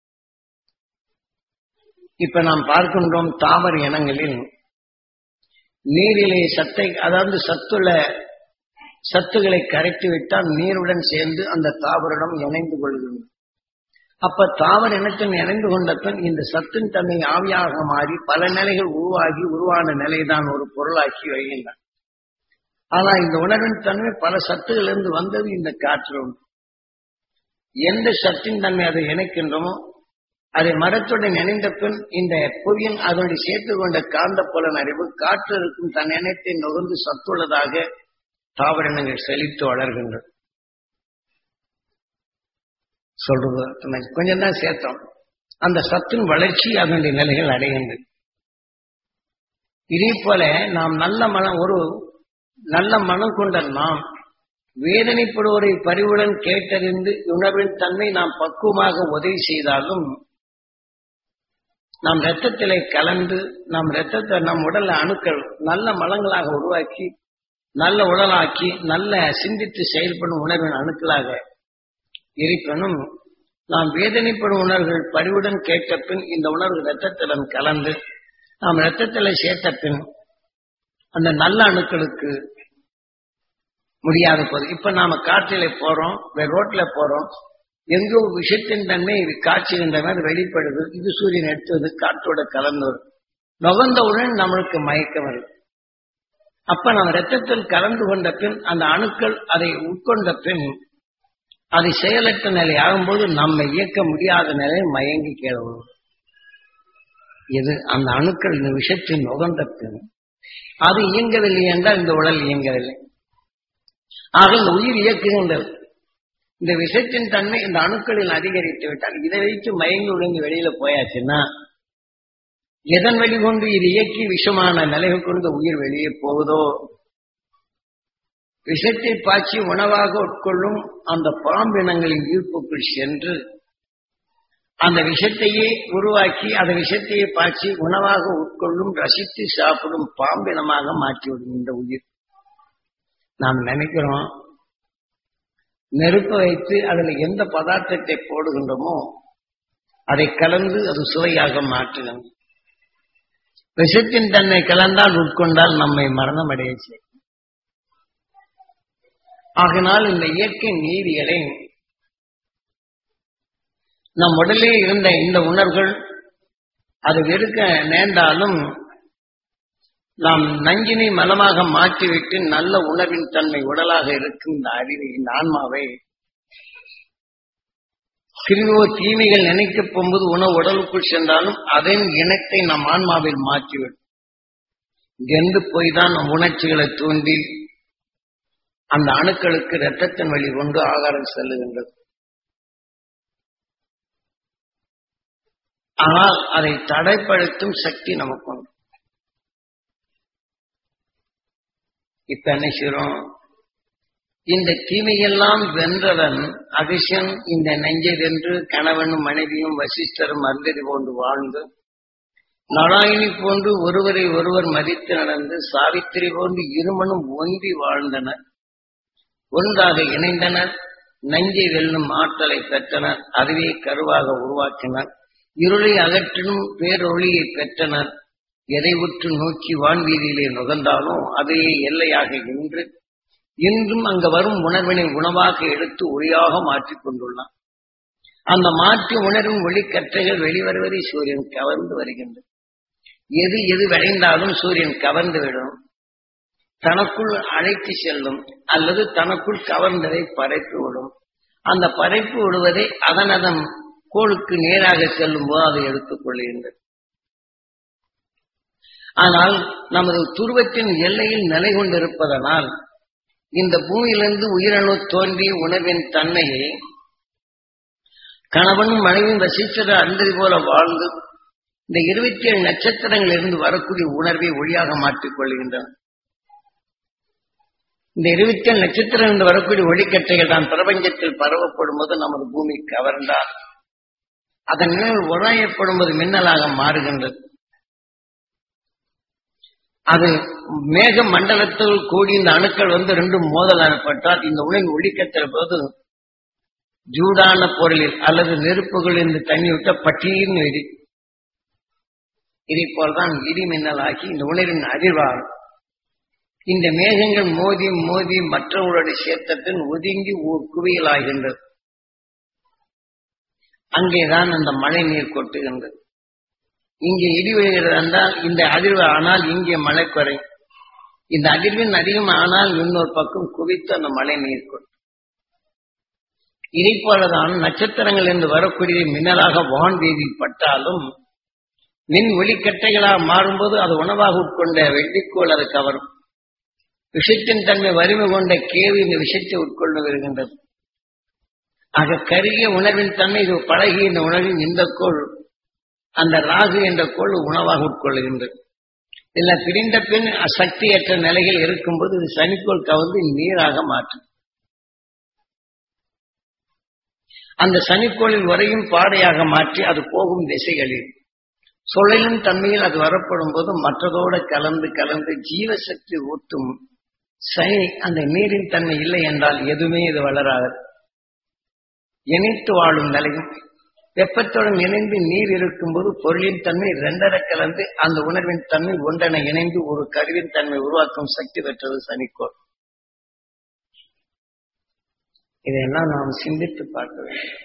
இப்ப நாம் பார்க்கின்றோம் தாவர இனங்களில் நீரிலே அதாவது சத்துக்களை கரைத்து விட்டால் நீருடன் சேர்ந்து அந்த தாவரிடம் இணைந்து கொள்கின்றன. அப்ப தாவர இனத்தில் இணைந்து கொண்ட பின் இந்த சத்தின் தன்மை ஆவியாக மாறி பல நிலைகள் உருவான நிலைதான் ஒரு பொருளாக்கி வருகின்றன. ஆனா இந்த உணர்வின் தன்மை பல சத்துகளிலிருந்து வந்தது இந்த காற்று. எந்த சத்தின் தன்மை அதை இணைக்கின்றோமோ அதை மரத்துடன் இணைந்த பின் இந்த புவியின் அதனுடைய சேர்த்து கொண்ட காந்த புலன் அறிவு காற்று இருக்கும் தன் இனத்தை நுகர்ந்து சத்துள்ளதாக தாவரங்கள் செழித்து வளர்கின்றது. சொல்றது கொஞ்சம் தான் சேர்த்தோம். அந்த சத்தின் வளர்ச்சி அதனுடைய நிலைகள் அடைகின்றது. இதே போல நாம் நல்ல மனம் கொண்ட நாம் வேதனைப்படுவோரை பரிவுடன் கேட்டறிந்து உணர்வின் தன்மை நாம் பக்குவமாக உதவி செய்தாலும் நாம் இரத்தத்திலே கலந்து நம் இரத்தத்தை நம் உடல் அணுக்கள் நல்ல மலங்களாக உருவாக்கி நல்ல உடலாக்கி நல்ல சிந்தித்து செயல்படும் உணர்வின் அணுக்களாக இருப்பினும் நாம் வேதனைப்படும் உணர்வுகள் பரிவுடன் கேட்ட பின் இந்த உணர்வு இரத்தத்துடன் கலந்து நாம் இரத்தத்தில் சேர்த்த பின் அந்த நல்ல அணுக்களுக்கு முடியாத போது இப்ப நாம காற்றில போறோம், ரோட்ல போறோம், எங்கோ விஷயத்தின் தன்மை இது காட்சிகின்ற மாதிரி வெளிப்படுது. இது சூரியன் எடுத்தது காற்றோட கலந்து நுகர்ந்தவுடன் நம்மளுக்கு மயக்கம் வருது. அப்ப நம்ம ரத்தத்தில் கலந்து கொண்ட பின் அந்த அணுக்கள் அதை உட்கொண்ட பின் அது செயலற்ற நிலை ஆகும்போது நம்மை இயக்க முடியாத நிலை மயங்கி கேள்வி. இது அந்த அணுக்கள் இந்த விஷயத்தில் நுகர்ந்த பின் அது இயங்கவில்லை என்றால் இந்த உடல் இயங்கவில்லை. ஆக இந்த உயிர் இயக்குகின்றது. இந்த விஷத்தின் தன்மை இந்த அணுக்களில் அதிகரித்து விட்டால் இதை வைத்து மயங்கி உடைந்து வெளியில போயாச்சுன்னா எதன் வெளிகொண்டு இது இயக்கி விஷமான நிலைகள் கொண்டு உயிர் வெளியே போகுதோ விஷத்தை பாய்ச்சி உணவாக உட்கொள்ளும் அந்த பாம்பினங்களின் ஈர்ப்புக்குள் சென்று அந்த விஷத்தையே உருவாக்கி அந்த விஷத்தையே பாய்ச்சி உணவாக உட்கொள்ளும் ரசித்து சாப்பிடும் பாம்பினமாக மாற்றிவிடும் இந்த உயிர். நாம் நினைக்கிறோம் நெருப்பு வைத்து அதில் எந்த பதார்த்தத்தை போடுகின்றோமோ அதை கலந்து அது சுவையாக மாற்றணும். விஷத்தின் தன்மை கலந்தால் உட்கொண்டால் நம்மை மரணம் அடைய செய்யும். ஆகினால் இந்த இயற்கை நீதிகளை நம் உடலே இருந்த இந்த உணர்வுகள் அது வெறுக்க நேர்ந்தாலும் நாம் நஞ்சினை மலமாக மாற்றிவிட்டு நல்ல உணர்வின் தன்மை உடலாக இருக்கும் இந்த அறிவை இந்த ஆன்மாவை சிறிதோ தீமைகள் நினைக்கப் போகும்போது உணவு உடலுக்குள் சென்றாலும் அதன் இனத்தை நம் ஆன்மாவில் மாற்றிவிடும். எந்து போய்தான் நம் உணர்ச்சிகளை தூண்டி அந்த அணுக்களுக்கு இரத்தத்தின் வழி கொண்டு ஆகாரம் செல்லுகின்றது. ஆனால் அதை தடைப்படுத்தும் சக்தி நமக்கு உண்டு. இப்ப என்ன செய்றோம்? இந்த தீமையெல்லாம் வென்றவன் அகசியன் இந்த நெஞ்சை வென்று கணவனும் மனைவியும் வசிஷ்டரும் அருந்ததி போன்று வாழ்ந்து நாராயணி போன்று ஒருவரை ஒருவர் மதித்து நடந்து சாவித்திரி போன்று இருமனும் ஒன்றி வாழ்ந்தனர். ஒன்றாக இணைந்தனர். நஞ்சை வெல்லும் ஆற்றலை பெற்றனர். அதுவே கருவாக உருவாக்கினர். இருளை அகற்றினும் பேரொளியை பெற்றனர். எதை உற்று நோக்கி வான்வீதியிலே நுகர்ந்தாலும் அதையே எல்லையாக நின்று இன்றும் அங்கு வரும் உணர்வினை உணவாக எடுத்து ஒளியாக மாற்றிக் கொண்டுள்ளான். அந்த மாற்றி உணர்வும் ஒளிக்கற்றைகள் வெளிவருவதை சூரியன் கவர்ந்து வருகின்றது. எது எது விளைந்தாலும் சூரியன் கவர்ந்து விடும். தனக்குள் அழைத்து செல்லும் அல்லது தனக்குள் கவர்ந்ததை படைப்பு விடும். அந்த படைப்பு விடுவதை அதன் கோளுக்கு நேராக செல்லும் போது அதை எடுத்துக் கொள்கின்றது. ஆனால் நமது துருவத்தின் எல்லையில் நிலை கொண்டிருப்பதனால் இந்த பூமியிலிருந்து உயிரணு தோன்றி உணர்வின் தன்மையை கணவனும் மனைவியும் வசிச்சத அருந்ததி போல வாழ்ந்து இந்த 27 நட்சத்திரங்களிலிருந்து வரக்கூடிய உணர்வை ஒளியாக மாற்றிக் கொள்கின்றன. இந்த 27 நட்சத்திரங்களிலிருந்து வரக்கூடிய ஒளிக்கற்றைகள் தான் பிரபஞ்சத்தில் பரவப்படும் போது நமது பூமி கவர்ந்தால் அதன் நிழல் உராயப்படும் போது மின்னலாக மாறுகின்றது. அது மேக மண்டலத்தில் கூடி இந்த அணுக்கள் வந்து ரெண்டும் மோதல் ஏற்பட்டால் இந்த உலகின் ஒளிக்கற்ற போது ஜூடான பொருளில் அல்லது நெருப்புகள் இந்த தண்ணி விட்ட பட்டீர்னு இடி. இதை போல்தான் இடி மின்னலாகி இந்த உலகின் அதிர்வாகும். இந்த மேகங்கள் மோதி மோதி மற்றவர்களுடைய சேத்தத்தின் ஒதுங்கி ஓர் குவியலாகின்றது. அங்கேதான் அந்த மழை நீர் கொட்டுகின்றது. இங்கே இடி விழுகிறது என்றால் இந்த அதிர்வு ஆனால் இங்கே மழை குறையும். இந்த அதிர்வின் அதிகம் ஆனால் இன்னொரு பக்கம் குவித்து அந்த மழை நீர் கொட்டும். இதை போலதான் நட்சத்திரங்கள் என்று வரக்கூடிய மின்னலாக வான்வீதி பட்டாலும் மின் ஒளிக்கட்டைகளாக மாறும்போது அது உணவாக உட்கொண்ட வெள்ளிக்கோள் அது கவரும். விஷத்தின் தன்மை வலிமை கொண்ட கேவு இந்த விஷத்தை உட்கொண்டு வருகின்றது. ஆக கருகிய உணர்வின் தன்மை இது பழகிய இந்த உணர்வின் இந்த கோள் அந்த ராகு என்ற கோள் உணவாக உட்கொள்ளுகின்றது. இல்ல பிரிந்த பின் சக்தியற்ற நிலைகள் இருக்கும்போது இது சனிக்கோள் கவர்ந்து நீராக மாற்றும். அந்த சனிக்கோளில் வரையும் பாடையாக மாற்றி அது போகும் திசைகளில் சுழலும் தன்மையில் அது வரப்படும் போது மற்றதோடு கலந்து கலந்து ஜீவசக்தி ஊட்டும் சனி அந்த நீரின் தன்மை இல்லை என்றால் எதுவுமே இது வளராது. இணைத்து வாழும் நிலையும் வெப்பத்துடன் இணைந்து நீர் இருக்கும்போது பொருளின் தன்மை இரண்டரை கலந்து அந்த உணர்வின் தன்மை ஒன்றென இணைந்து ஒரு கருவின் தன்மை உருவாக்கும் சக்தி பெற்றது சனிக்கோள். இதையெல்லாம் நாம் சிந்தித்து பார்க்க வேண்டும்.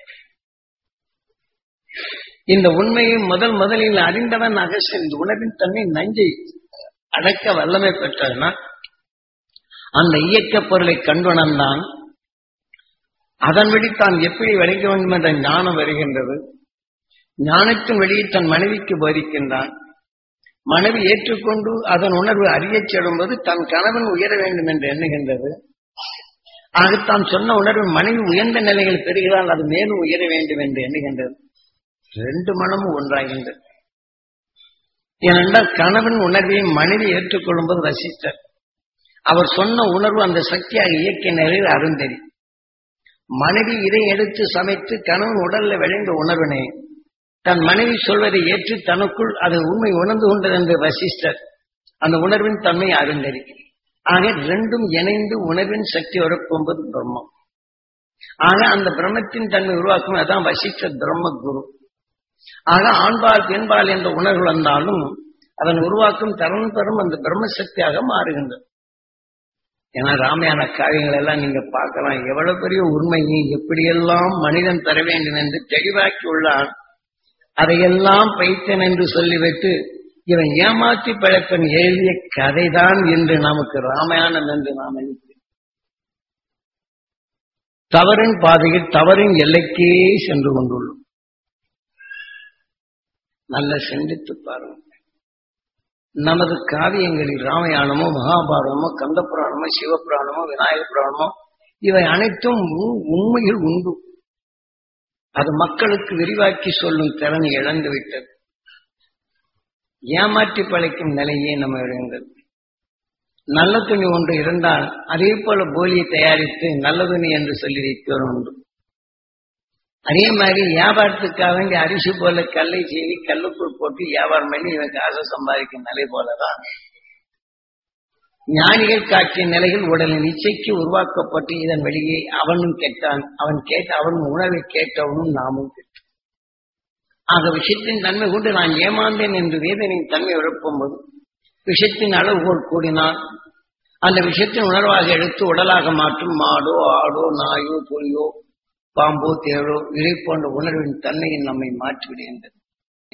இந்த உண்மையை முதலில் அறிந்தவன் அகஸ்தியன். இந்த உணர்வின் தன்மை நஞ்சை அடக்க வல்லமை பெற்றதுனா அந்த இயக்க பொருளை கண்டுணர்ந்தான். அதன் வழி தான் எப்படி விளைக்க வேண்டும் என்ற ஞானம் வருகின்றது. ஞானத்தின் வழியை தன் மனைவிக்கு போதிக்கின்றான். மனைவி ஏற்றுக்கொண்டு அதன் உணர்வு அறியச் செல்லும்போது தன் கணவன் உயர வேண்டும் என்று எண்ணுகின்றது. ஆகத்தான் சொன்ன உணர்வு மனைவி உயர்ந்த நிலைகள் பெறுகிறால் அது மேலும் உயர வேண்டும் என்று எண்ணுகின்றது. ரெண்டு மனமும் ஒன்றாகின்றது. ஏனென்றால் கணவன் உணர்வை மனைவி ஏற்றுக்கொள்ளும் போது வசித்தார். அவர் சொன்ன உணர்வு அந்த சக்தியாக இயக்கிய நிலையில் அருந்தறி. மனைவி இதை எடுத்து சமைத்து கணவன் உடல்ல விளைந்த உணர்வினை தன் மனைவி சொல்வதை ஏற்று தனக்குள் அது உண்மை உணர்ந்து கொண்டது என்று வசிஷ்டர். அந்த உணர்வின் தன்மை அருந்தறி. ஆக ரெண்டும் இணைந்து உணர்வின் சக்தி வரப்போகும்போது பிரம்மம். ஆக அந்த பிரம்மத்தின் தன்மை உருவாக்கும் அதான் வசிஷ்டர் பிரம்ம குரு. ஆக ஆண்பால் பெண்பால் என்ற உணர்வு வந்தாலும் அதன் உருவாக்கும் தரம் பெறும் அந்த பிரம்மசக்தியாக மாறுகின்றது. ஏன்னா ராமாயண காரியங்கள் எல்லாம் நீங்க பார்க்கலாம். எவ்வளவு பெரிய உண்மையை எப்படியெல்லாம் மனிதன் பெற வேண்டும் என்று தெளிவாக்கி உள்ளான். அதையெல்லாம் பைத்தன் என்று சொல்லிவிட்டு இவன் ஏமாற்றி பழப்பன் எழுதிய கதைதான் என்று நமக்கு ராமாயணம் என்று நாம் நினைக்கிறோம். தவறின் பாதையில் தவறின் எல்லைக்கே சென்று கொண்டுள்ளோம். நல்ல சிந்தித்து பாருங்கள். நமது காவியங்களில் ராமாயணமோ மகாபாரதமோ கந்த புராணமோ சிவபுராணமோ விநாயக புராணமோ இவை அனைத்தும் உண்மையில் உண்டு. அது மக்களுக்கு விரிவாக்கி சொல்லும் திறனை இழந்து விட்டது. ஏமாற்றி பழைக்கும் நிலையே நம்ம இருந்தது. நல்ல துணி ஒன்று இருந்தால் அதே போல போலியை தயாரித்து நல்ல துணி என்று சொல்லி வைத்தவர் உண்டு. அதே மாதிரி வியாபாரத்துக்காக வேண்டிய அரிசி போல கல்லை செய்தி கல்லுக்குள் போட்டு வியாபாரம் பண்ணி இவன் காசை சம்பாதிக்கும் நிலை போலதான் ஞானிகள் காட்சிய நிலைகள் உடலின் இச்சைக்கு உருவாக்கப்பட்டு இதன் வெளியே அவனும் கேட்டான். அவன் உணவை கேட்டவனும் நாமும் கேட்டோம். ஆக விஷயத்தின் தன்மை கொண்டு நான் ஏமாந்தேன் என்று வேதனையின் தன்மை உழப்பும்போது விஷயத்தின் அளவுகோல் கூடினால் அந்த விஷயத்தின் உணர்வாக எடுத்து உடலாக மாற்றும் மாடோ ஆடோ நாயோ புலியோ பாம்போ தேழோ இதை போன்ற உணர்வின் தன்மையை நம்மை மாற்றிவிடுகின்றது.